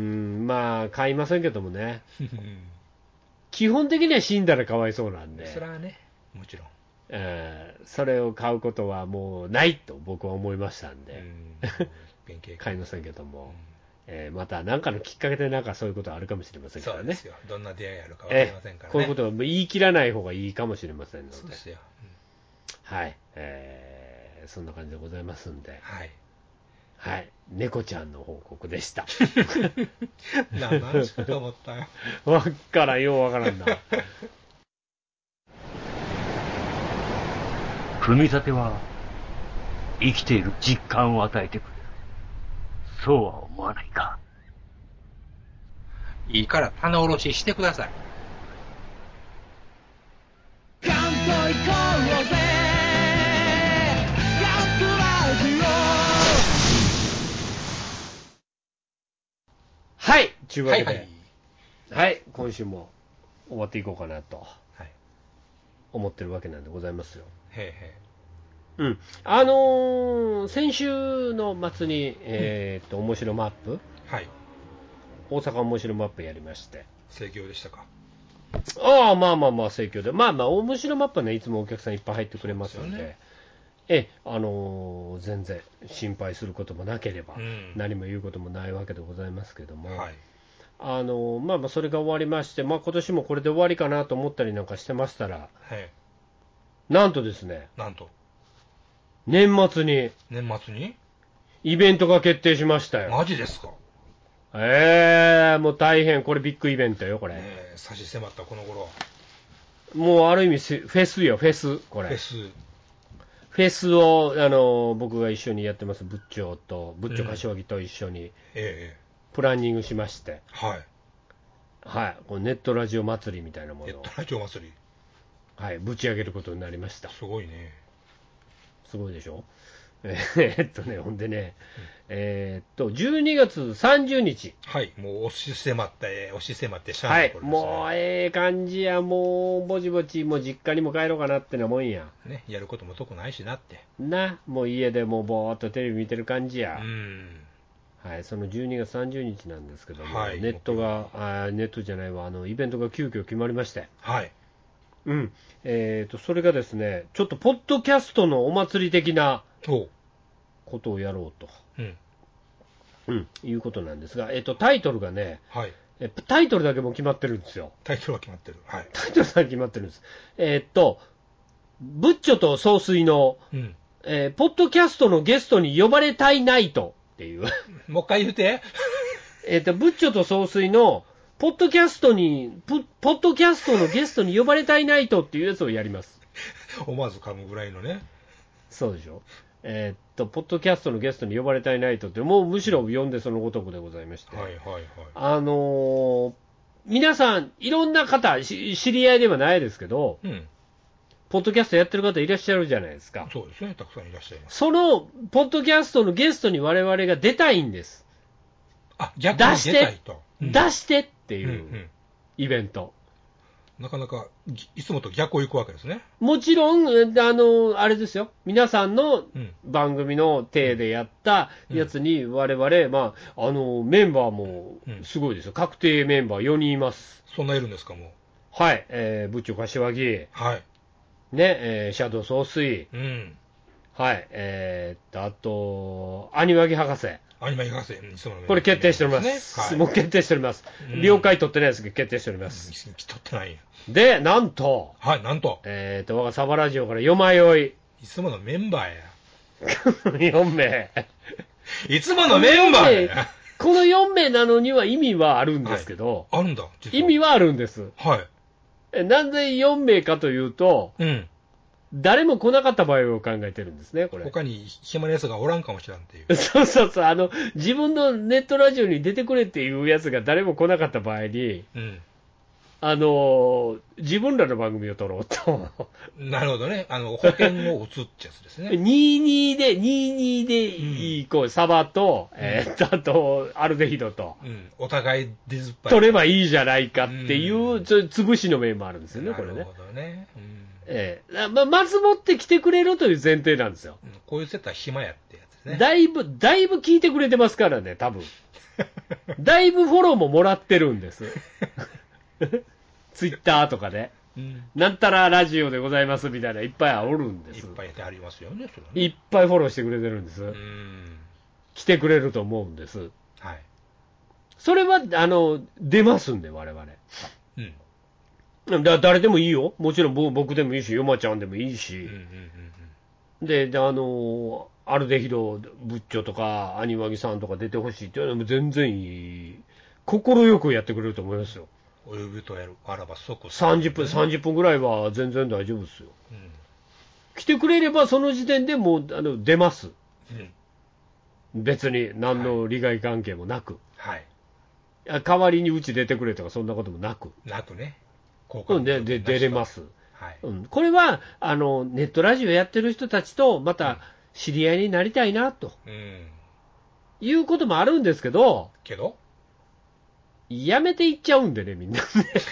まあ、買いませんけどもね。基本的には死んだらかわいそうなんで。 それはね、もちろん。 えー、それを買うことはもうないと僕は思いましたんで、うん、買いませんけども。うんえー、また何かのきっかけでなんかそういうことあるかもしれませんからね。 そうですよ。どんな出会いあるか分かりませんからね。 こういうことは言い切らない方がいいかもしれませんので。 そうですよ。 うん、はい、えー。そんな感じでございますんで。 はい。 はい。猫ちゃんの報告でした。 何の話かと思ったよ。 わっからん、ようわからんな。 組み立ては生きている実感を与えてくれる。そうは思わないか。 いいから棚卸ししてください。ガンと行こうぜガンプラジオちゅうわけで、 はいはい、 はい、今週も終わっていこうかなと思ってるわけなんでございますよ。 へーへーうん、あのー、先週の末に、えー、っと面白マップ、 はい、 大阪面白マップやりまして、 盛況でしたか。 ああ、まあまあまあ盛況で、まあまあ面白マップはね、いつもお客さんいっぱい入ってくれますので、でね、えあのー、全然心配することもなければ、うん、何も言うこともないわけでございますけども、はい、あのー、まあまあそれが終わりまして、まあ今年もこれで終わりかなと思ったりなんかしてましたら、はい、なんとですね、 なんと年末に年末にイベントが決定しましたよ。 マジですか。 ええー、もう大変、これビッグイベントよ、これ。 えー、差し迫ったこの頃。 もうある意味フェスよ、フェス、これ。 フェス。 フェスを、あの、僕が一緒にやってます、仏頂と、仏頂柏木と一緒に、プランニングしまして、 うん、はい。 はい、このネットラジオ祭りみたいなものを。 ネットラジオ祭り。 はい、ぶち上げることになりました。 すごいね。 すごいでしょ。えー、っとね、ほんでね、うん、えー、っと、じゅうにがつさんじゅうにち。 はい、もう押し迫って、押し迫ってしゃあない頃ですね。はい、もうええ感じや、もうぼちぼち、もう実家にも帰ろうかなってなもんや。 ね、やることも特ないしなって。 な、もう家でもうぼーっとテレビ見てる感じや。うん。はい、そのじゅうにがつさんじゅうにちなんですけども、はい、ネットが、あ、ネットじゃないわ、あの、イベントが急遽決まりまして。 はい。 うん。えー、と、それがですね、ちょっとポッドキャストのお祭り的なことをやろうと。うん。うん、いうことなんですが、えっ、ー、と、タイトルがね、はい、えタイトルだけも決まってるんですよ。 タイトルは決まってる。はい。 タイトルだけ決まってるんです。えー、っと、ブッチョと総帥の、うん、えー、ポッドキャストのゲストに呼ばれたいナイトっていう。 もう一回言うて。 えっと、ブッチョと総帥の、ポッドキャストに、ポッドキャストのゲストに呼ばれたいナイトっていうやつをやります。 思わず噛むぐらいのね。 そうでしょ。えー、っと、ポッドキャストのゲストに呼ばれたいナイトって、もうむしろ呼んでそのごとくでございまして。 はいはいはい。 あのー、皆さん、いろんな方、知り合いではないですけど、うん、ポッドキャストやってる方いらっしゃるじゃないですか。 そうですね、たくさんいらっしゃいます。 その、ポッドキャストのゲストに我々が出たいんです。 あ、逆に出たいと。 出して、うん、出してっていうイベント。うんうんなかなか、いつもと逆を行くわけですね。 もちろん、あの、あれですよ。皆さんの番組の体でやったやつに、我々、まあ、あの、メンバーもすごいですよ。確定メンバーよにんいます。 そんないるんですか、もう。 はい。えー、部長柏木。 はい。 ね、えー、シャドウ総帥。 うん。 はい。えー、っと、あと、アニワギ博士。 アニワギ博士。 これ決定しております。はい、もう決定しております。うん、了解取ってないですけど、決定しております。 うん、取ってないや。 で、なんと、 はい、なんと、 えっ、ー、と、我がサバラジオからよまよい。 いつものメンバーや。よんめい。いつものメンバーや。 このよんめいなのには意味はあるんですけど、 はい、あるんだ、 意味はあるんです。 はい。 え、なんでよんめいかというと、うん。誰も来なかった場合を考えてるんですね、これ。 他に暇な奴がおらんかもしれんっていう。 そうそうそう、あの、自分のネットラジオに出てくれっていうやつが誰も来なかった場合に、うん。あのー、自分らの番組を撮ろうと。 なるほどね。あの、保険を打つってやつですね。 にじゅうにで、にじゅうにでいい、こう、サバと、うん、えー、っと、あと、アルデヒドと。 うん。お互い出ずっぱり。取ればいいじゃないかっていう、うん、ちょ潰しの面もあるんですよね、これね。 なるほどね。うん、 ええー、ま、まずもって来てくれるという前提なんですよ。 うん、こういうセットは暇やってやつですね。 だいぶ、だいぶ聞いてくれてますからね、多分。だいぶフォローももらってるんです。ツイッターとかで、うん、なんたらラジオでございますみたいな、いっぱいおるんです。 いっぱいありますよね、それね。 いっぱいフォローしてくれてるんです。うん、来てくれると思うんです。はい。それは、あの、出ますんで、我々。うん。だ誰でもいいよ。もちろん僕でもいいし、ヨマちゃんでもいいし。うんうんうんうん、で、で、あの、アルデヒド、ブッチョとか、アニワギさんとか出てほしいっていうのも全然いい。心よくやってくれると思いますよ。 お呼びとやるあらば即さんじゅっぷん、さんじゅっぷんぐらいは全然大丈夫ですよ。うん、来てくれればその時点でもうあの出ます、うん。別に何の利害関係もなく。はい。代わりにうち出てくれとかそんなこともなく。 なくね。 うん、で、で、出れます。はい。うん。これは、あの、ネットラジオやってる人たちとまた知り合いになりたいなと。うん。いうこともあるんですけど。 けどやめていっちゃうんでね、みんなね。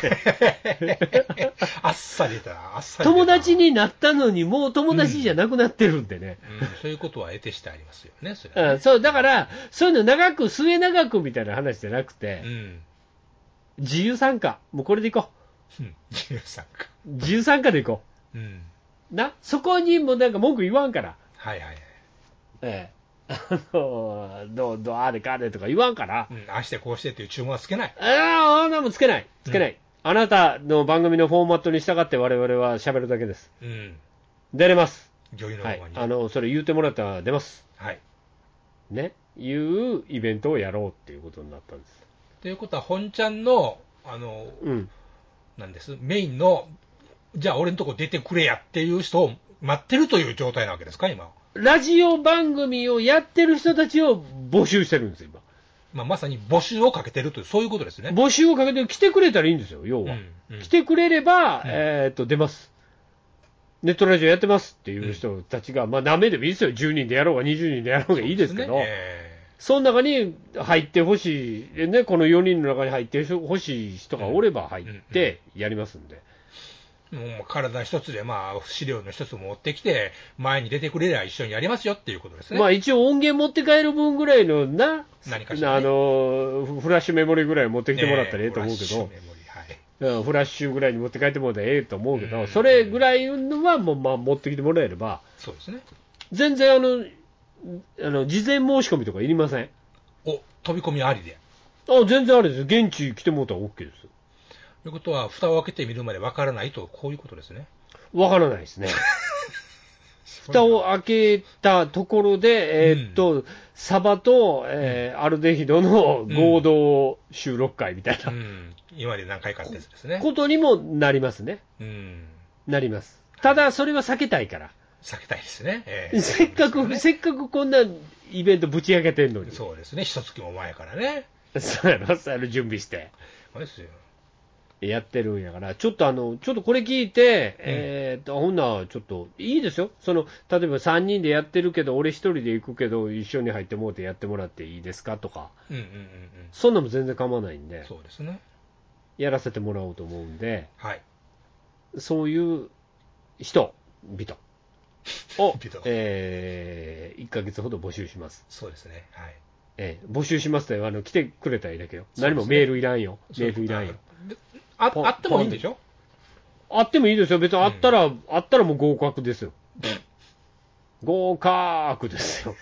あっさり出たら、あっさり出たら。 友達になったのに、もう友達じゃなくなってるんでね。 うんうん、そういうことは得てしてありますよね、それはね、 うん、そう、だから、そういうの長く、末長くみたいな話じゃなくて、 うん、 自由参加、もうこれでいこう。うん、自由参加。 自由参加でいこう。うん。 な、そこにもなんか文句言わんから。 はいはいはい。 ええ。あの、どう、どう、あれかあれとか言わんから。 うん、ああしてこうしてっていう注文はつけない。 ああ、あんなもんつけない。つけない、うん。あなたの番組のフォーマットに従って我々は喋るだけです。 うん。 出れます。 女優の方に、 はい。あの、それ言うてもらったら出ます。 はい。 ね。いうイベントをやろうっていうことになったんです。 ということは、本ちゃんの、あの、 うん。 なんです、メインの、じゃあ俺のとこ出てくれやっていう人を待ってるという状態なわけですか、今。 ラジオ番組をやってる人たちを募集してるんですよ、今。 まあ、まさに募集をかけてるという、そういうことですね。 募集をかけて来てくれたらいいんですよ、要は。うんうん、来てくれれば、うん、えー、っと、出ます。ネットラジオやってますっていう人たちが、うん、まあ、ダメでもいいですよ。じゅうにんでやろうがにじゅうにんでやろうがいいですけど、そ、ねえー、その中に入ってほしい、ね、このよにんの中に入ってほしい人がおれば入ってやりますんで。 もう体一つで、まあ、資料の一つ持ってきて、前に出てくれりゃ一緒にやりますよっていうことですね。 まあ一応音源持って帰る分ぐらいのな、 何かしら、ね、 あの、フラッシュメモリぐらい持ってきてもらったらええと思うけど、 フラッシュメモリ、 はい、フラッシュぐらいに持って帰ってもらったらええと思うけど、それぐらいのはもう、まあ、持ってきてもらえれば、 そうですね。 全然あの、あの、事前申し込みとかいりません。 お、飛び込みありで。 あ、全然ありです。現地来てもらったら OK です。 ということは、蓋を開けてみるまでわからないと、こういうことですね。 わからないですね。蓋を開けたところで、えー、っと、うん、サバと、えーうん、アルデヒドの合同収録会みたいな、うんうん、 今まで何回かってやつですね。 ことにもなりますね。うん、なります。ただ、それは避けたいから。 避けたいですね。えー、 せっかく、ね、せっかくこんなイベントぶち上げてんのに。 そうですね。一月も前からね。 そうやろ、そうやろ、準備して。 そうですよ。 やってるんやから、ちょっとあの、ちょっとこれ聞いて、うん、えー、っと、ほんならちょっと、いいですよ。その、例えばさんにんでやってるけど、俺ひとりで行くけど、一緒に入ってもらってやってもらっていいですかとか、うんうんうんうん、そんなも全然構わないんで、 そうですね。 やらせてもらおうと思うんで、 はい。 そういう人、人を、えー、いっかげつほど募集します。 そうですね。はい。 えー、募集しますと、あの、来てくれたらいいだけよ。何もメールいらんよ。メールいらんよ。 あ, あってもいいんでしょ？ あってもいいですよ。別にあったら、うん、あったらもう合格ですよ。合格ですよ。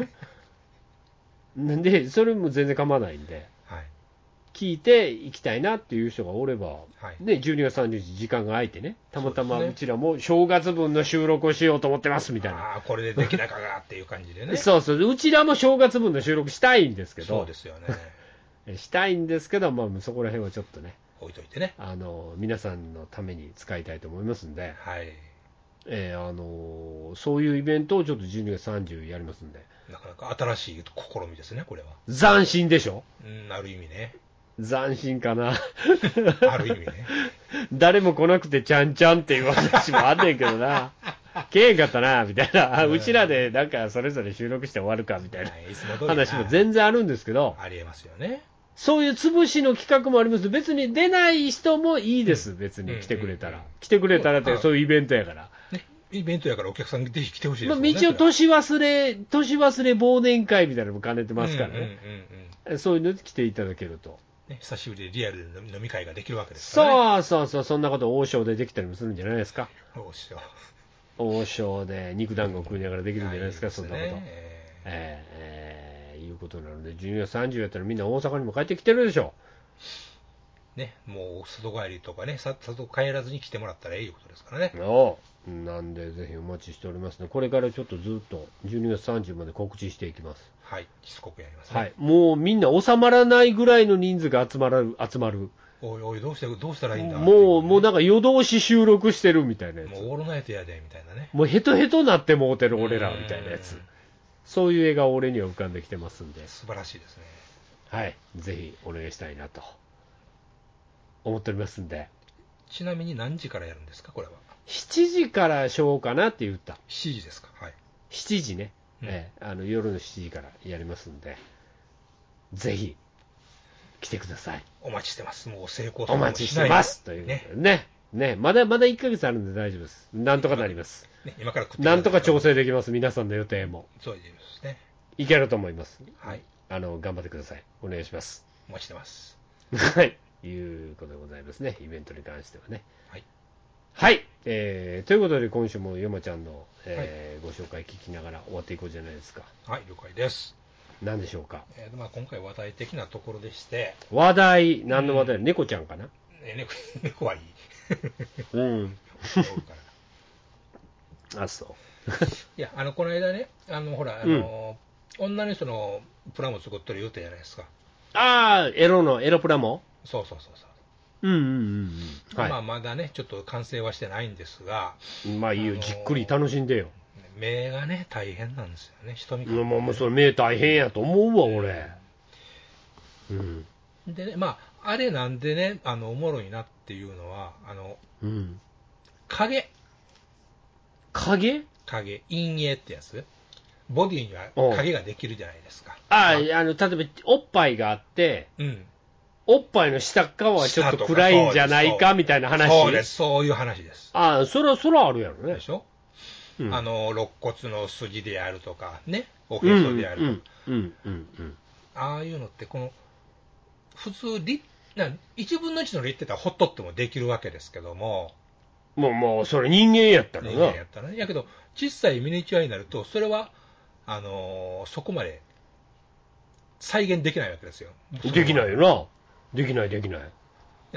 なんで、それも全然構わないんで、はい、聞いて行きたいなっていう人がおれば、はい、ね、じゅうにがつさんじゅうにち時間が空いてね、たまたまうちらも正月分の収録をしようと思ってますみたいな。 ああ、これで出来高がっていう感じでね。 そうそう、うちらも正月分の収録したいんですけど、 そうですよね。 したいんですけど、まあ、そこら辺はちょっとね、 置いといてね。 あの、皆さんのために使いたいと思いますんで、 はい。 えー、あの、そういうイベントをちょっとじゅうにがつさんじゅうやりますんで。 なかなか新しい試みですね、これは。 斬新でしょ？ うん、ある意味ね。 斬新かな。 ある意味ね。 誰も来なくてちゃんちゃんっていう話もあんねんけどな。けえんかったな、みたいな。うちらでなんかそれぞれ収録して終わるか、みたいな話も全然あるんですけど。 ありえますよね。 そういう潰しの企画もあります。別に出ない人もいいです。別に来てくれたら。うんうんうん、来てくれたらってそういうイベントやから。 ね、イベントやからお客さんぜひ来てほしいですよね。 まあ、一応年忘れ、年忘れ忘年会みたいなのも兼ねてますからね。うんうんうんうん、そういうので来ていただけると。 ね、久しぶりでリアルで飲み会ができるわけですからね。 そうそうそう、そんなこと王将でできたりもするんじゃないですか。 王将。 王将で肉団子食いながらできるんじゃないですか、そんなこと。えー、えー、いうことなので、じゅうにがつさんじゅうやったらみんな大阪にも帰ってきてるでしょ。 ね、もう外帰りとかね、外帰らずに来てもらったらいいことですからね。 おなんで、ぜひお待ちしておりますね。これからちょっとずっとじゅうにがつさんじゅうまで告知していきます。 はい、しつこくやりますね。 はい、もうみんな収まらないぐらいの人数が集まる、集まる。 おいおい、どうして、どうしたらいいんだ。 もう、ね、もうなんか夜通し収録してるみたいなやつ。 もうオールナイトやで、みたいなね。 もうヘトヘトなってもうてる俺らみたいなやつ。そういう映画俺には浮かんできてますんで。 素晴らしいですね。 はい、ぜひお願いしたいなと思っておりますんで。 ちなみに何時からやるんですか、これは。 しちじからしようかなって言った。 しちじですか。はい。 しちじね。うん、ええ、あの夜のしちじからやりますんで、ぜひ来てください。 お待ちしてます。もう成功お待ちしてます。ということでね。ね。まだまだいっかげつあるんで大丈夫です。なんとかなります。 ね、今からなんとか調整できます。皆さんの予定も。 そうですね。 いけると思います。 はい。 あの、頑張ってください。お願いします。 お待ちしてます。 はい。いうことでございますね。イベントに関してはね。 はい。 はい。えー、ということで今週もヨマちゃんの、えーはい、ご紹介聞きながら終わっていこうじゃないですか。 はい、了解です。 何でしょうか。 えーまあ、今回話題的なところでして。 話題、何の話題、うん、猫ちゃんかな、 えー、猫、猫はいい。 うん。あ、そう。 いや、あの、この間ね、あの、ほら、あの、うん、女の人のプラモ作ってる言うたじゃないですか。 ああ、エロの、エロプラモ？ そうそうそうそう。 うんうんうんうん。 はい、まあ、まだね、ちょっと完成はしてないんですが。 まあいいよ、あのー、じっくり楽しんでよ。 目がね、大変なんですよね、人見か、ね。まあまあ、それ目大変やと思うわ、俺。うん。 でね、まあ、あれなんでね、あの、おもろいなっていうのは、あの、 うん。 影。 影？ 影。陰影ってやつ。ボディには影ができるじゃないですか。 ああ、あの、例えば、おっぱいがあって、 うん。 おっぱいの下側はちょっと暗いんじゃないかみたいな話。 そうです、そういう話です。 ああ、それは、それはあるやろね。 でしょ、うん、あの、肋骨の筋であるとか、ね、おへそであるとか。 うん、うん、うん、うん。 ああいうのって、この、普通、リいちぶんのいちの立ってたらほっとってもできるわけですけども。 もう、もう、それ人間やったらな。 人間やったらね。やけど、小さいミニチュアになると、それは、あのー、そこまで再現できないわけですよ。 できないよな。できない、できない。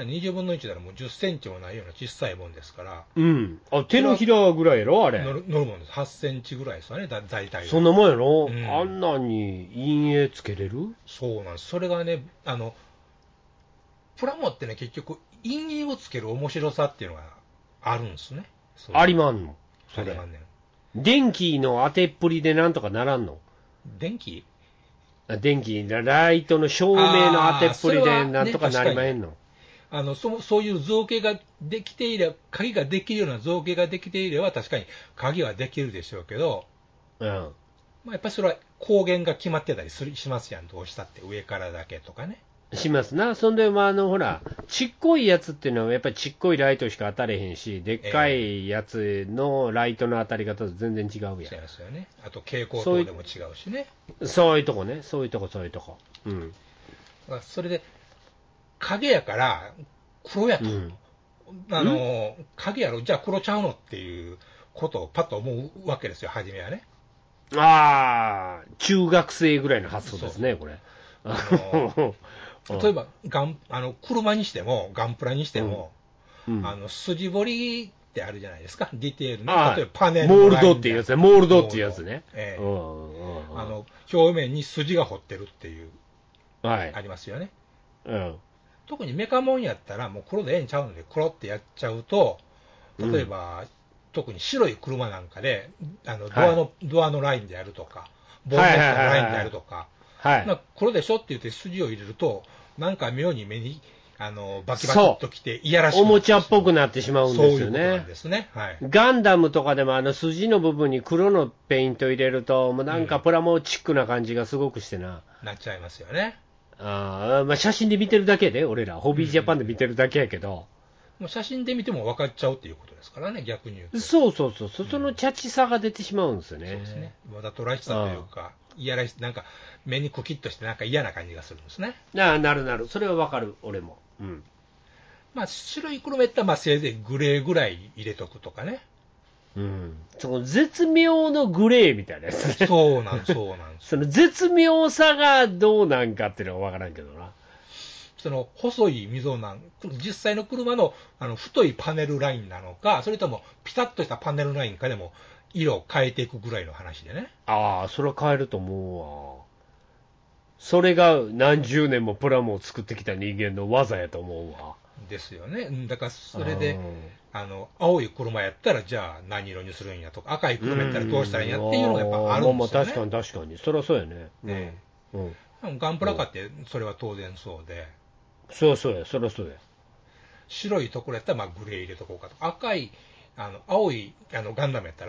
にじゅうぶんのいちならもうじゅっセンチもないような小さいもんですから。 うん。あ、手のひらぐらいやろあれ。 乗る、乗るもんです。はっセンチぐらいですよね、だ大体。 そんなもんやろ、 うん、 あんなに陰影つけれる？ そうなんです。それがね、あの、プラモってね、結局、陰影をつける面白さっていうのがあるんですね。 ありまんのそれ。ありまんねん。 電気の当てっぷりでなんとかならんの？ 電気？ 電気、ライトの照明の当てっぷりでなんとかなりまへんの？ あの そ, そういう造形ができていれば、鍵ができるような造形ができていれば、確かに鍵はできるでしょうけど、 うん、 まあ、やっぱりそれは光源が決まってたりするしますやん、どうしたって、上からだけとかね。 しますな。そんで、まあ、あのほら、ちっこいやつっていうのは、やっぱりちっこいライトしか当たれへんし、でっかいやつのライトの当たり方と全然違うやん。そうですよね。あと蛍光灯でも違うしね。 そういうとこね、そういうとこ、そういうとこ。うん。 それで、影やから黒やと、うん、あの、影やろ、じゃあ黒ちゃうのっていうことをパッと思うわけですよ、初めはね。 ああ、中学生ぐらいの発想ですね、これ。 あの例えばガンあの、車にしても、ガンプラにしても、うんうん、あの筋彫りってあるじゃないですか、ディテールね、例えばパネルのモールドっていうやつね、モールドっていうやつね。 ええ、うんうんうん、あの表面に筋が彫ってるっていう、 はい、 ありますよね。 うん、 特にメカモンやったら、もう黒でええんちゃうので、黒ってやっちゃうと、例えば、うん、特に白い車なんかで、あのドアの、はい、ドアのラインであるとか、ボンネットのラインであるとか、はい、黒でしょって言って筋を入れると、なんか妙に目にあのバキバキっときて、いやらしい。 おもちゃっぽくなってしまうんですよね。そういうことなんですね。はい、 ガンダムとかでもあの筋の部分に黒のペイント入れると、もうなんかプラモチックな感じがすごくしてな。 うん、なっちゃいますよね。 あ、まあ、写真で見てるだけで、俺ら、ホビージャパンで見てるだけやけど。うん、 もう写真で見ても分かっちゃうっていうことですからね、逆に言うと。 そうそうそう、うん、そのチャチさが出てしまうんですよね。 そうですね。わざとらしさというか、いやらしなんか目にクキッとして、なんか嫌な感じがするんですね。 ああ、なるなる。それは分かる、俺も。うん。 まあ、白い黒めったら、まあ、せいぜいグレーぐらい入れとくとかね。 うん。その絶妙のグレーみたいなやつね。 そうなん、そうなん。 その絶妙さがどうなんかっていうのは分からんけどな。 その細い溝なん、実際の車のあの太いパネルラインなのか、それともピタッとしたパネルラインかでも色を変えていくぐらいの話でね。 ああ、それは変えると思うわ。それが何十年もプラモを作ってきた人間の技やと思うわ。 ですよね。だからそれで、あの青い車やったらじゃあ何色にするんやとか、赤い車やったらどうしたらいいんやっていうのがやっぱあるんですよね。 まあまあ確かに確かに、それはそうやね。 ね、うんうん、ガンプラ買ってそれは当然そうで。 そうそうや、そりゃそうや。 白いところやったらまあグレー入れとこうかとか、赤い、あの青いあのガンダムやったらね、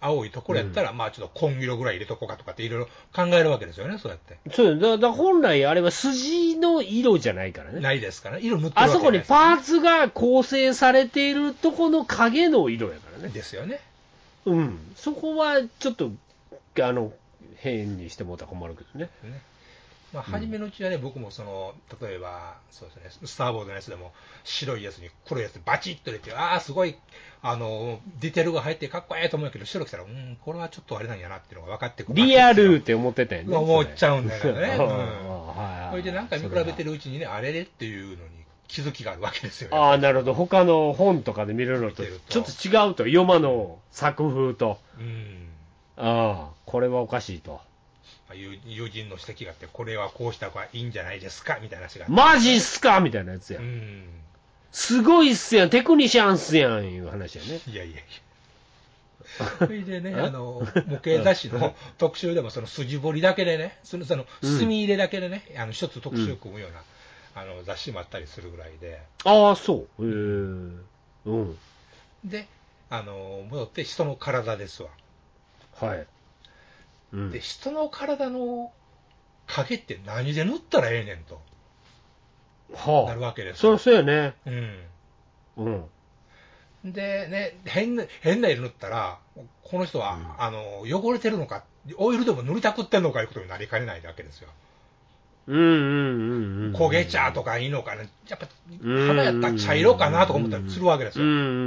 青いところやったら、うん、まあちょっと紺色ぐらい入れとこうかとかっていろいろ考えるわけですよね、そうやって。 そうだ、だから本来あれは筋の色じゃないからね。 ないですからね。色塗ってるわけあそこにパーツが構成されているとこの影の色やからね。 ですよね。 うん。そこはちょっと、あの、変にしてもらったら困るけどね。 ね、まあ、初めのうちはね、うん、僕もその、例えば、そうですね、スターボードのやつでも、白いやつに黒いやつバチッと入れて、ああ、すごい、あの、ディテールが入ってかっこええと思うけど、白来たら、うん、これはちょっとあれなんやなっていうのが分かってくる。 リアルって思ってたよね。 思っちゃうんだよね。うん。 それでなんか見比べてるうちにね、あれれっていうのに気づきがあるわけですよね。 ああ、なるほど。他の本とかで見るのと、ちょっと違うと。ヨマの作風と。 うん。 ああ、これはおかしいと。 友人の指摘があって、これはこうした方がいいんじゃないですかみたいな話があって。 マジっすかみたいなやつや。 うん。 すごいっすやん、テクニシャンっすやん、いう話やね。 いやいやいや。それでね、あの、模型雑誌の特集でも、その筋彫りだけでね、その、その、墨入れだけでね、うん、あの、一つ特集を組むような、うん、あの、雑誌もあったりするぐらいで。 ああ、そう。へえ。うん。 で、あの、戻って人の体ですわ。 はい。 うん、で、人の体の影って何で塗ったらええねんと、はあ、なるわけですよ。そうそうやね。 うん。うん。でね、変な、変な色塗ったら、この人は、うん、あの、汚れてるのか、オイルでも塗りたくってんのかいうことになりかねないわけですよ。 うんうんうんうん。 焦げ茶とかいいのかね。やっぱ、肌やったら茶色かなとか思ったりするわけですよ。うんうんうんうん。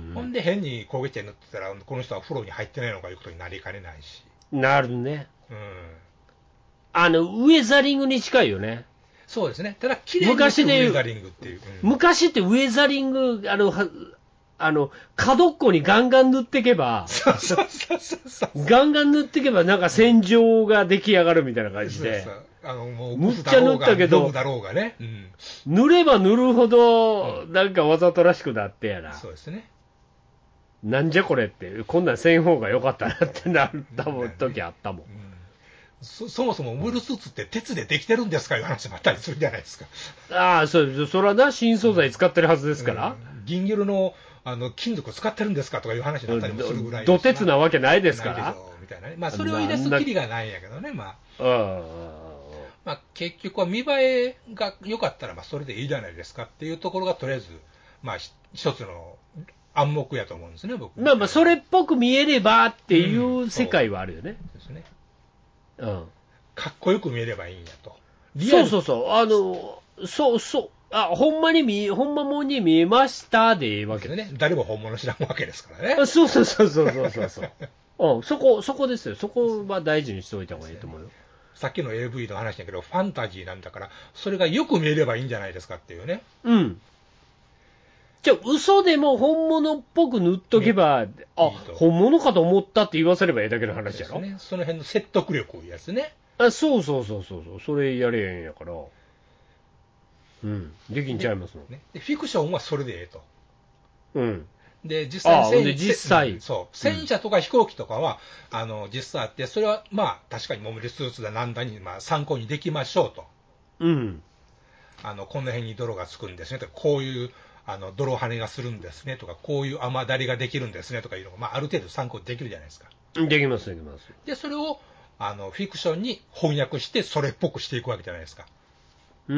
ほんで変に焦げ茶塗ってたら、この人は風呂に入ってないのかいうことになりかねないし。 なるね。 うん。 あの、ウェザリングに近いよね。 そうですね。ただ、綺麗にするウェザリングっていう。 うん、昔ってウェザリング、あの、あの、角っこにガンガン塗ってけば、 そうそうそうそう。 ガンガン塗ってけば、なんか洗浄が出来上がるみたいな感じで。 そうそうあの、もう、 むっちゃ塗ったけど、 だろうがね。うん、 塗れば塗るほど、なんかわざとらしくなってやな。 そうですね。 なんじゃこれって、こんなんせん方が良かったなってなった時あったもん。うんそ, そもそもウールスーツって鉄でできてるんですかいう話もあったりするじゃないですか。 ああ、そう、それはな、新素材使ってるはずですから。 うん、銀色のあの金属使ってるんですかとかいう話だったりもするぐらい。 ど鉄なわけないですから。 みたいなね。まあ、それを言い出すきりがないんやけどね、まあ。あまあ、結局は見栄えが良かったら、まあ、それでいいじゃないですかっていうところが、とりあえず、まあ、一つの暗黙やと思うんですね、僕。 まあまあ、それっぽく見えればっていう世界はあるよね。 うん、そうですね。 うん。 かっこよく見えればいいんやと。 そうそうそう。あの、そうそう。あ、ほんまに見、ほんまもんに見えましたでいいわけですね。誰も本物知らんわけですからね。 そうそうそうそうそうそうそう。うん、そこ、そこですよ。そこは大事にしておいた方がいいと思うよ。 さっきの エーブイ の話だけど、ファンタジーなんだから、それがよく見えればいいんじゃないですかっていうね。 うん。じゃあ、嘘でも本物っぽく塗っとけば、ね、あ、本物かと思ったって言わせればいいだけの話やろ。 そうですね。その辺の説得力をいうやつね。 あ、そうそうそうそうそう。それやれへんやから。うん。できんちゃいますの。 ね、でフィクションはそれでええと。 うん。 で、実際戦、 で実際そう。戦車とか飛行機とかは、うん、あの、実際あって、それは、まあ、確かにモビルスーツだなんだに、まあ、参考にできましょうと。 うん。 あの、この辺に泥がつくんですねとか、こういう、あの、泥跳ねがするんですねとか、こういう雨だりができるんですねとかいうのが、まあ、ある程度参考できるじゃないですか。 できます、できます。 で、それを、あの、フィクションに翻訳して、それっぽくしていくわけじゃないですか。 うん。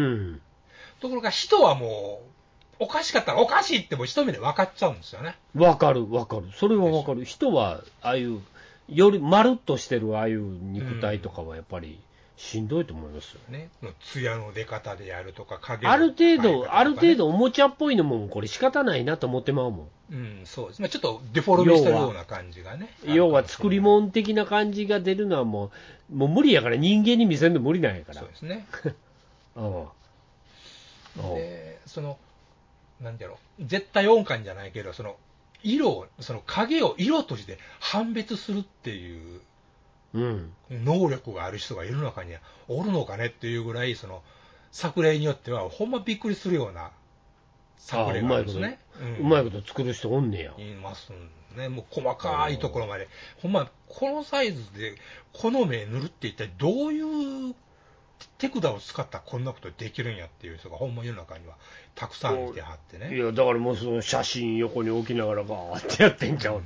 ところが、人はもう、おかしかったらおかしいってもう一目で分かっちゃうんですよね。 分かる、分かる。それは分かる。人は、ああいう、よりまるっとしてるああいう肉体とかはやっぱりしんどいと思いますよ。 うん、ね。艶の出方であるとか、影の、ね、ある程度、ある程度おもちゃっぽいのもこれ仕方ないなと思ってまうもん。 うん、そうですね。ちょっとデフォルメしてるような感じがね。 要は作り物的な感じが出るのはもう、もう無理やから、人間に見せるの無理なんやから。 そうですね。 ああで、その、なんだろう、絶対音感じゃないけど、その、色を、その影を色として判別するっていう能力がある人が世の中にはおるのかねっていうぐらい、その、作例によっては、ほんまびっくりするような作例があるんですね。 うまいこと作る人おんねや。 いますね。もう細かいところまで。ほんま、このサイズで、この目塗るって一体どういう手札を使ったらこんなことできるんやっていう人がほんま世の中にはたくさんいてはってね。 いや、だからもうその写真横に置きながらガーってやってんちゃうの。 い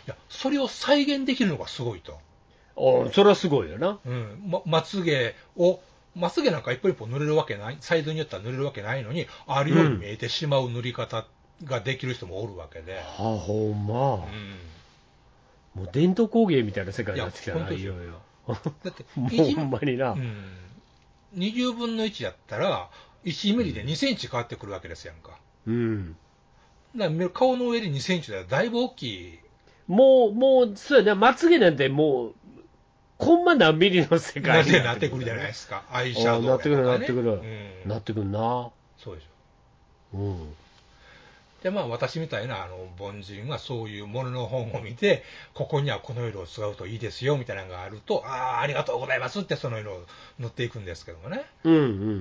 や、それを再現できるのがすごいと。 ああ、それはすごいよな。 うん。ま、まつげを、まつげなんか一本一本塗れるわけない、サイズによっては塗れるわけないのに、あるように見えてしまう塗り方ができる人もおるわけで。 はあ、ほんま。 うん。 もう伝統工芸みたいな世界になってきたな、 いや本当ですよいよいよ。 だって、 もうほんまにな。 うん。にじゅうぶんのいちやったら、いちミリでにセンチ変わってくるわけですやんか。 うん。 だから顔の上でにセンチだとだいぶ大きい。 もう、もう、そうやな、まつげなんてもう、コンマ何ミリの世界になってくるじゃないですか。アイシャドウなってくる、なとかねってくる。 うん、 なってくるな。 そうでしょ。 うん。 で、まあ私みたいなあの凡人はそういうものの本を見て、ここにはこの色を使うといいですよみたいなのがあると、ああ、ありがとうございますってその色を塗っていくんですけどもね。 うんうんうんうん。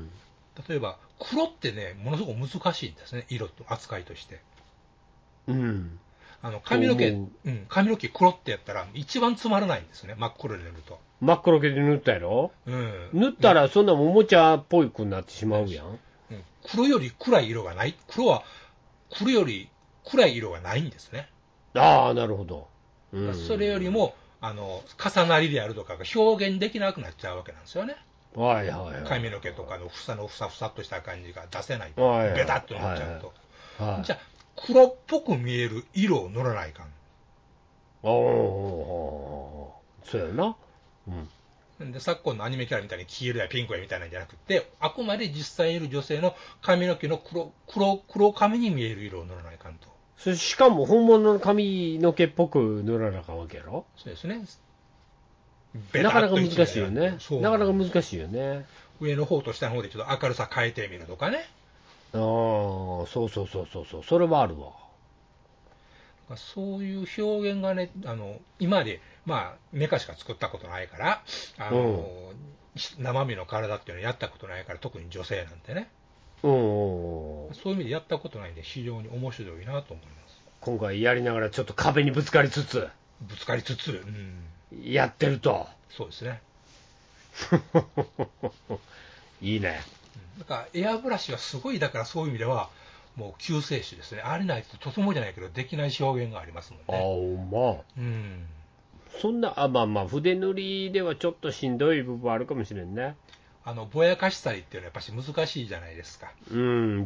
例えば、黒ってね、ものすごく難しいんですね、色と扱いとして。 うん。 あの髪の毛、 そう思うん、髪の毛黒ってやったら一番つまらないんですね、真っ黒で塗ると。 真っ黒系で塗ったやろ、 うん、 塗ったらそんなおもちゃっぽいくなってしまうやん。 うん、黒より暗い色がない。黒は黒より暗い色がないんですね。 ああ、なるほど。 うん、それよりもあの重なりであるとかが表現できなくなっちゃうわけなんですよね。 はいはいはい。 髪の毛とかのふさのふさふさっとした感じが出せないと、 はいはい、 ベタっとなっちゃうと。 はいはいはい、 じゃあ、黒っぽく見える色を塗らないかん。 おお、そうやな。 うん。で、昨今のアニメキャラみたいに黄色やピンクやみたいなんじゃなくて、あくまで実際いる女性の髪の毛の黒、黒、黒髪に見える色を塗らないかんと。 それしかも本物の髪の毛っぽく塗らなあかんわけやろ。 そうですね。 なかなか難しいよね。なかなか難しいよね。 上の方と下の方でちょっと明るさ変えてみるとかね。 ああ、そうそうそうそうそう、それはあるわ。 そういう表現がね、あの今まで、まあ、メカしか作ったことないから、あの、うん、生身の体っていうのはやったことないから、特に女性なんてね、うん、そういう意味でやったことないんで、非常に面白いなと思います。 今回やりながらちょっと壁にぶつかりつつ、 ぶつかりつつ、 うん、やってると。 そうですね。 いいね。 だからエアブラシはすごい、だからそういう意味では、もう救世主ですね。あれないととてもじゃないけど、できない表現がありますもんね。 ああ、ほんま。 うん。 そんな、あ、まあまあ、筆塗りではちょっとしんどい部分あるかもしれんね。 あの、ぼやかしたりっていうのはやっぱし難しいじゃないですか。 うん、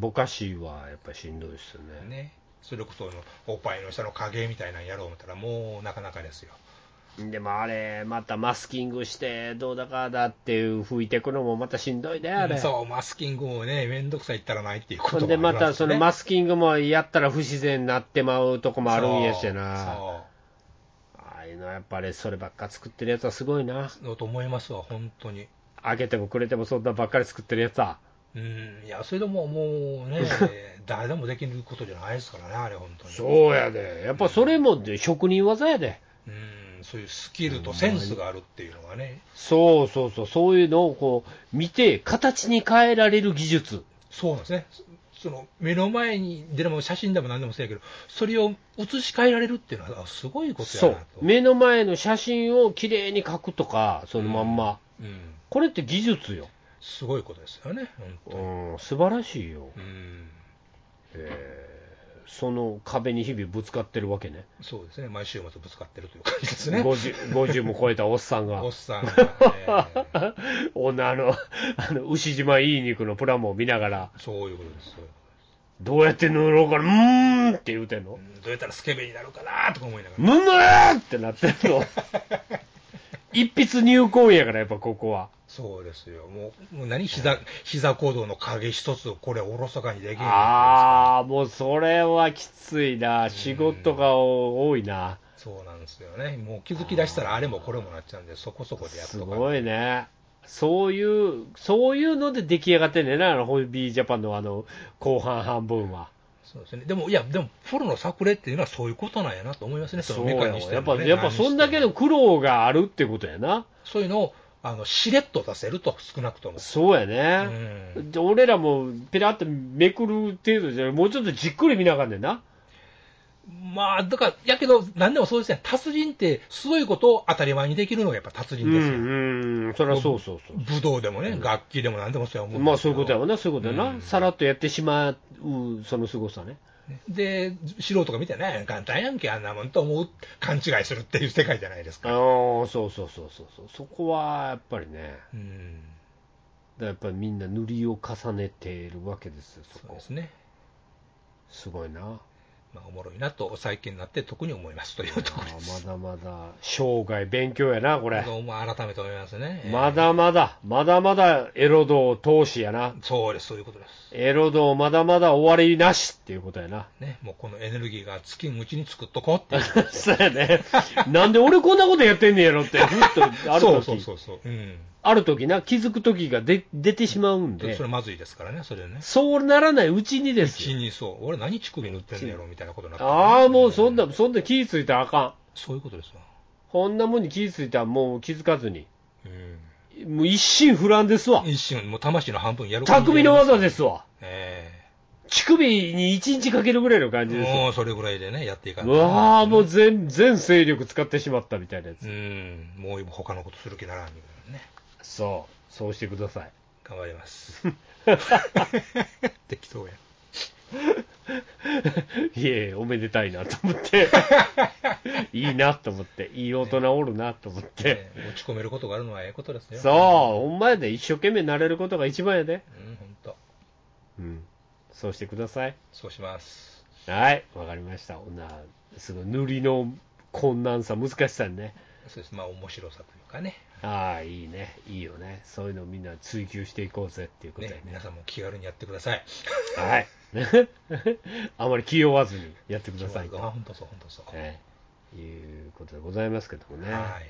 ぼかしはやっぱりしんどいですよね。 ね。それこその、おっぱいの下の影みたいなのやろう思ったら、もうなかなかですよ。 でもあれ、またマスキングして、どうだかだっていう吹いていくのもまたしんどいね、あれ。 そう、マスキングもね、めんどくさいったらないっていうこともあで、 りますね。 またそのマスキングもやったら不自然になってまうとこもあるんやしな。そう。ああいうのはやっぱりそればっか作ってるやつはすごいな。 だと思いますわ、本当に。 あげてもくれてもそんなばっかり作ってるやつは。 うん、いや、それでももうね、誰でもできることじゃないですからね、あれ、本当に。 そうやで。やっぱそれも職人技やで。 うん、そういうスキルとセンスがあるっていうのがね。 そうそうそう、そういうのをこう見て、形に変えられる技術。 そうなんですね。その目の前にでも写真でも何でもそうやけど、それを写し替えられるっていうのはすごいことやなと。 そう、目の前の写真をきれいに描くとか、そのまんま、うんうん、これって技術よ。 すごいことですよね、本当に。 うん、素晴らしいよ。 うん、 えー、その壁に日々ぶつかってるわけね。 そうですね、毎週末ぶつかってるという感じですね。 ごじゅう, ごじゅうも超えたおっさんが。 おっさんが、 ね。女の、あの、牛島いい肉のプラモを見ながら。 そういうことです。 どうやって塗ろうかな、うーんって言うてんの、うん、 どうやったらスケベになるかなとか思いながら。 むむーってなってんの。一筆入魂やから、やっぱここは。 そうですよ。もう、もう何膝、膝行動の影一つをこれおろそかにできる。 ああ、もうそれはきついな。仕事が多いな。 そうなんですよね。もう気づき出したらあれもこれもなっちゃうんで、そこそこでやっとか。 すごいね。そういう、そういうので出来上がってんねんな、あの、ホイビージャパンのあの、後半半分は。 そうですね。でも、いや、でも、プロの作例っていうのはそういうことなんやなと思いますね、そのメカにしても、ね。やっぱ、やっぱそんだけの苦労があるってことやな。 そういうのを、あの、しれっと出せると、少なくとも。 そうやね。うん、俺らも、ペラッとめくる程度じゃ、もうちょっとじっくり見なあかんねんな。 まあ、だから、やけど、なんでもそうですね。達人って、すごいことを当たり前にできるのがやっぱ達人ですよ。 うん、うん、そりゃそうそうそう。 武道でもね、うん、楽器でもなんでもそうや思う。 まあ、そういうことやもんな、そういうことやな。うん、さらっとやってしまう、その凄さね。 で、素人が見てね、簡単やんけ、あんなもんと思う、勘違いするっていう世界じゃないですか。 ああ、そうそうそうそうそう、そこはやっぱりね、うん、だからやっぱりみんな塗りを重ねているわけですよ、そこ。 そうですね。 すごいな。 まあ、おもろいなと最近になって特に思いますというところです。 まだまだ生涯勉強やな、これ。 どうも改めて思いますね。 まだまだ、まだまだエロ道投資やな。 そうです、そういうことです。 エロ道まだまだ終わりなしっていうことやな。 ね、もうこのエネルギーが尽きんうちに作っとこうっていう。 そうやね。なんで俺こんなことやってんねやろって、ふっとある時。 そうそうそうそう。うん。 ある時な、気づく時がで出てしまうんで。 それまずいですからね、それね。 そうならないうちにですよ。 うちにそう。俺何乳首塗ってんねやろみたいなことになって、 ね。ああ、もうそんな、そんな気ついたらあかん。 そういうことですわ。 こんなもんに気ついたらもう気づかずに。うん。もう一心不乱ですわ。 一心、もう魂の半分やる匠の技ですわ。 ええー。乳首に一日かけるぐらいの感じですよ。 もうそれぐらいでね、やっていかない、 うわあ、もう全、全勢力使ってしまったみたいなやつ。 うん。もう他のことする気ならんみたいなね。 そう。そうしてください。 頑張ります。適当や。 いえ、おめでたいなと思って。いいなと思って。いい大人おるなと思って。ね、 落ち込めることがあるのはええことですよ。 そう。ほんまやで。一生懸命なれることが一番やで。 うん、ほんと。 うん。そうしてください。 そうします。 はい。わかりました。ほな、すごい塗りの困難さ、難しさね。 そうです。まあ、面白さというかね。 ああ、いいね。いいよね。そういうのをみんな追求していこうぜっていうことで ね, ね。皆さんも気軽にやってください。 はい。あまり気負わずにやってくださいと。 あ、本当そう、本当そう。 えー、いうことでございますけどもね。 はい。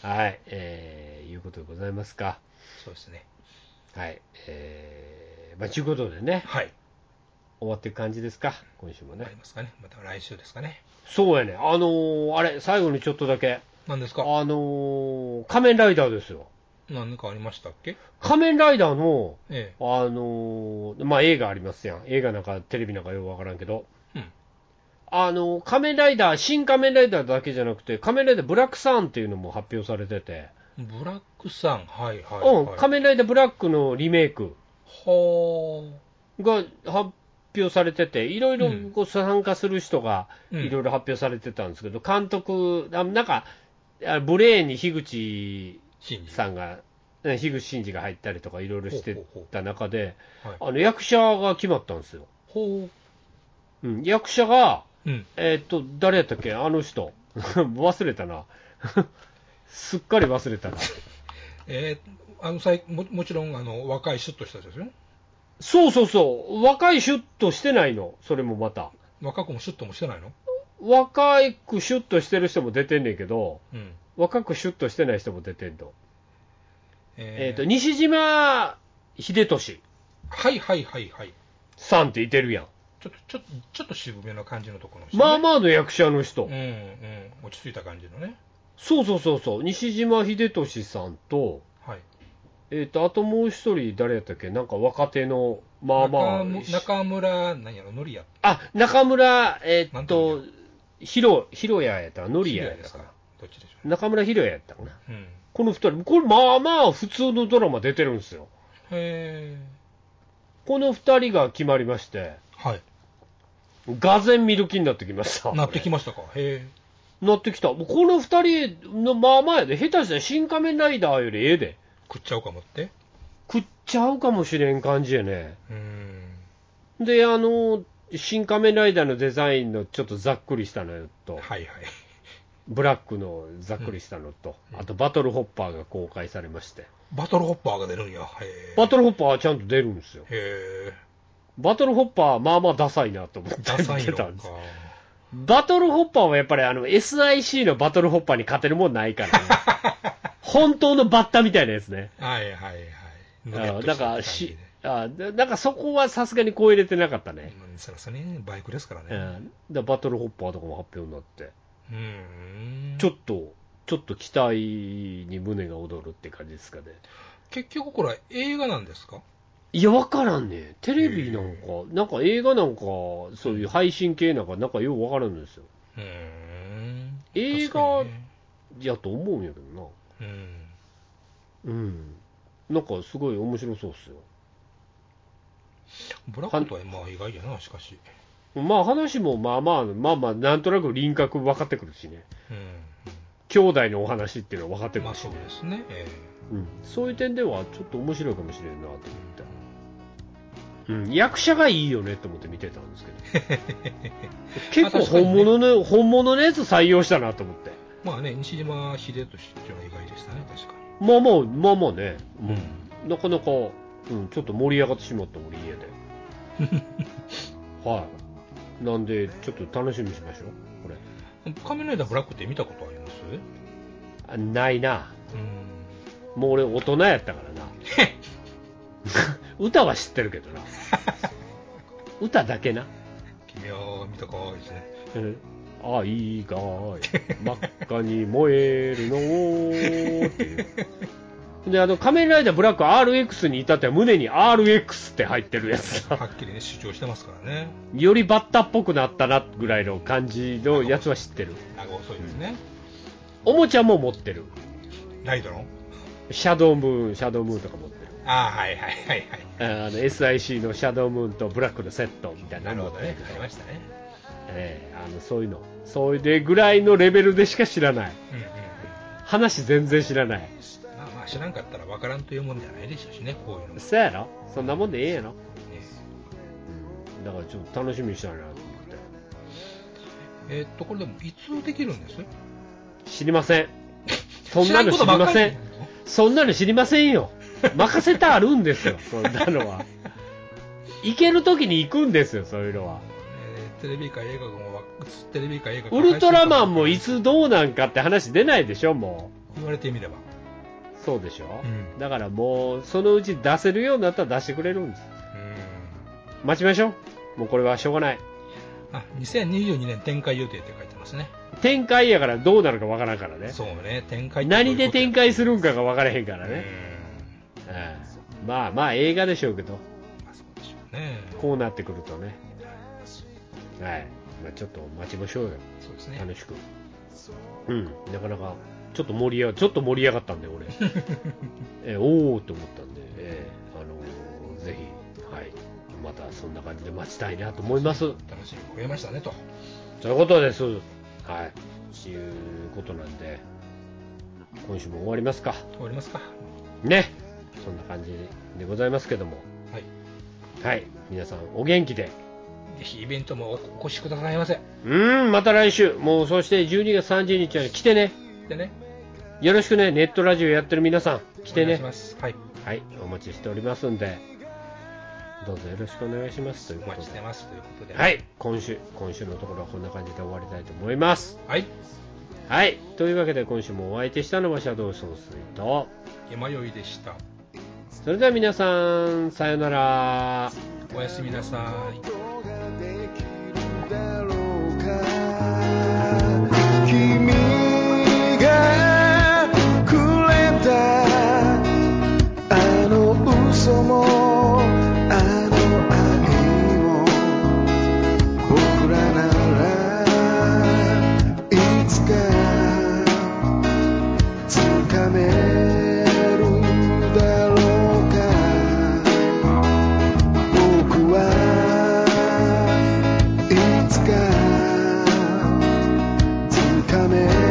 はい。えー、いうことでございますか。 そうですね。 はい。えー、まあ、ということでね。 はい。 終わっていく感じですか、今週もね。 ありますかね。また来週ですかね。 そうやね。あのー、あれ、最後にちょっとだけ。 何ですか？ あのー、仮面ライダーですよ。 何かありましたっけ？ 仮面ライダーの、 ええ、 あのー、まあ、映画ありますやん。映画なんかテレビなんかよくわからんけど。 うん。 あのー、仮面ライダー、新仮面ライダーだけじゃなくて、仮面ライダーブラックサンっていうのも発表されてて。 ブラックさん、はいはい、はい。 うん、仮面ライダーブラックのリメイク。 はが発表されてて、いろいろこう参加する人がいろいろ発表されてたんですけど、うん、監督、なんか、ブレーンに樋口さんが、樋口真嗣が入ったりとかいろいろしてた中で、ほうほうほう、はい、あの役者が決まったんですよ。ほう、うん、役者が、うん、えー、っと、誰やったっけ、あの人。忘れたな。すっかり忘れたな。 えー、あのさい も, もちろんあの若いシュッとした人ですよ。 そうそうそう。若いシュッとしてないの。それもまた。 若くもシュッともしてないの？ 若くシュッとしてる人も出てんねんけど、うん、若くシュッとしてない人も出てんの。えっ、ー、と、西島秀俊。 はいはいはいはい。 さんっていてるやん。 ちょっと、ちょっと、ちょっと渋めの感じのところの人、ね。まあまあの役者の人。 うんうん。落ち着いた感じのね。 そうそうそうそう。西島秀俊さんと、はい。えっ、ー、と、あともう一人誰やったっけ、なんか若手の、まあまあ。 中村、何やろ、のりや。 あ、中村、えっ、ー、と、ひろ、ひろややったかな、のりややったかな。どっちでしょう。中村ひろややったかな。うん。この二人、これまあまあ普通のドラマ出てるんですよ。へー。この二人が決まりまして、はい。がぜん見る気になってきました。 なってきましたか。へー。なってきた。この二人のまあまあやで、下手したら新仮面ライダーよりええで。 食っちゃうかもって？ 食っちゃうかもしれん感じやね。うん。で、あの、新仮面ライダーのデザインのちょっとざっくりしたのと、はいはい。ブラックのざっくりしたのと、うん、あとバトルホッパーが公開されまして。 バトルホッパーが出るんや。 へー。バトルホッパーはちゃんと出るんですよ。 へー。 バトルホッパーはまあまあダサいなと思って見てたんです。バトルホッパーはやっぱりあの エスアイシー のバトルホッパーに勝てるもんないからね。本当のバッタみたいなやつね。 はいはいはい。 あだからし、あなんかそこはさすがにこう入れてなかったね。 うん、そらそれね、バイクですからね。 うん、だバトルホッパーとかも発表になって。うん。ちょっと、ちょっと期待に胸が躍るって感じですかね。 結局これ映画なんですか？ いや、わからんね。テレビなんか、なんか映画なんか、そういう配信系なんか、なんかようわからんんですよ。うん。映画やと思うんやけどな。うん。うん。なんかすごい面白そうっすよ。 ブラックとはまあ意外やな、しかし。 まあ話もまあまあ、まあまあ、なんとなく輪郭分かってくるしね。 うん。 兄弟のお話っていうのは分かってくまあるし、 そうですね。えうん。そういう点ではちょっと面白いかもしれんなと思って。うん、役者がいいよねと思って見てたんですけど。結構本物の、ね、本物のやつ採用したなと思って。 まあね、西島秀俊っていうのは意外でしたね、確かに。 まあまあ、まあまあね。 うん、 なかなか、うん、ちょっと盛り上がってしまった、俺家で。はい。なんで、ちょっと楽しみにしましょう、これ。 仮面ライダーブラックって見たことあります？ あ、ないな。 うん。 もう俺大人やったからな。歌は知ってるけどな。歌だけな。 君は見たかーいですね。 うん。愛が真っ赤に燃えるのーっていう。で、あの、仮面ライダーブラック アールエックス に至っては胸に アールエックス って入ってるやつはっきりね、主張してますからね。 よりバッタっぽくなったなぐらいの感じのやつは知ってる。 あが遅いですね。 おもちゃも持ってる。 ライドのシャドームーン、シャドームーンとか持ってる。 ああ、はいはいはいはい。 あの エスアイシー のシャドームーンとブラックのセットみたいなのなるほどね。ありましたね。 ええー、あのそういうの、そういうぐらいのレベルでしか知らない。 うんうんうん、 話全然知らない。 まあまあ知らんかったら分からんというもんじゃないでしょうしね、こういうのも。 そうやろ、そんなもんでええやろ、ね、 うん、 だからちょっと楽しみにしたいなと思って。 えー、っとこれでもいつできるんです？ 知りません。そんなの知りません。そんなの知りませんよ。任せてあるんですよ、そんなのは。行けるときに行くんですよ、そういうのは。 えー、テレビか映画もテレビか映画かウルトラマンもいつどうなんかって話出ないでしょ、もう言われてみればそうでしょ、 うん、 だからもうそのうち出せるようになったら出してくれるんです。うん、待ちましょう。もうこれはしょうがない。 あ、にせんにじゅうにねん展開予定って書いてますね。 展開やからどうなるかわからんからね。 そうね、展開何で展開するんかがわからへんからね。うん、 うん、 まあまあ映画でしょうけど、 まあ、そうでしょうね。 こうなってくるとね、はい、まあ、ちょっと待ちましょうよ。 そうですね、 楽しく。うん、なかなかちょっと盛り上がちょっと盛り上がったんで俺、えおおと思ったんで、えー、あのー、ぜひ、はい、またそんな感じで待ちたいなと思います。 楽しみ増えましたねと。 そういうことです。はい、いうことなんで今週も終わりますか。 終わりますかね。そんな感じでございますけども、はい、はい、皆さんお元気で、ぜひイベントもお越しくださいませ。 うーん、また来週、もうそしてじゅうにがつさんじゅうにちは来てね。 来てね。 よろしくね。ネットラジオやってる皆さん来てね。 お願いします。はい、 はい、お待ちしておりますんで、どうぞよろしくお願いしますということで。 お待ちしてますということで。 はい、今週今週のところはこんな感じで終わりたいと思います。 はい。 はい、というわけで今週もお相手したのはシャドウ総帥と山よいでした。 それでは皆さん、さよなら。 おやすみなさい。 君がくれたあの嘘もあの愛も僕らならいつか掴めいつか掴め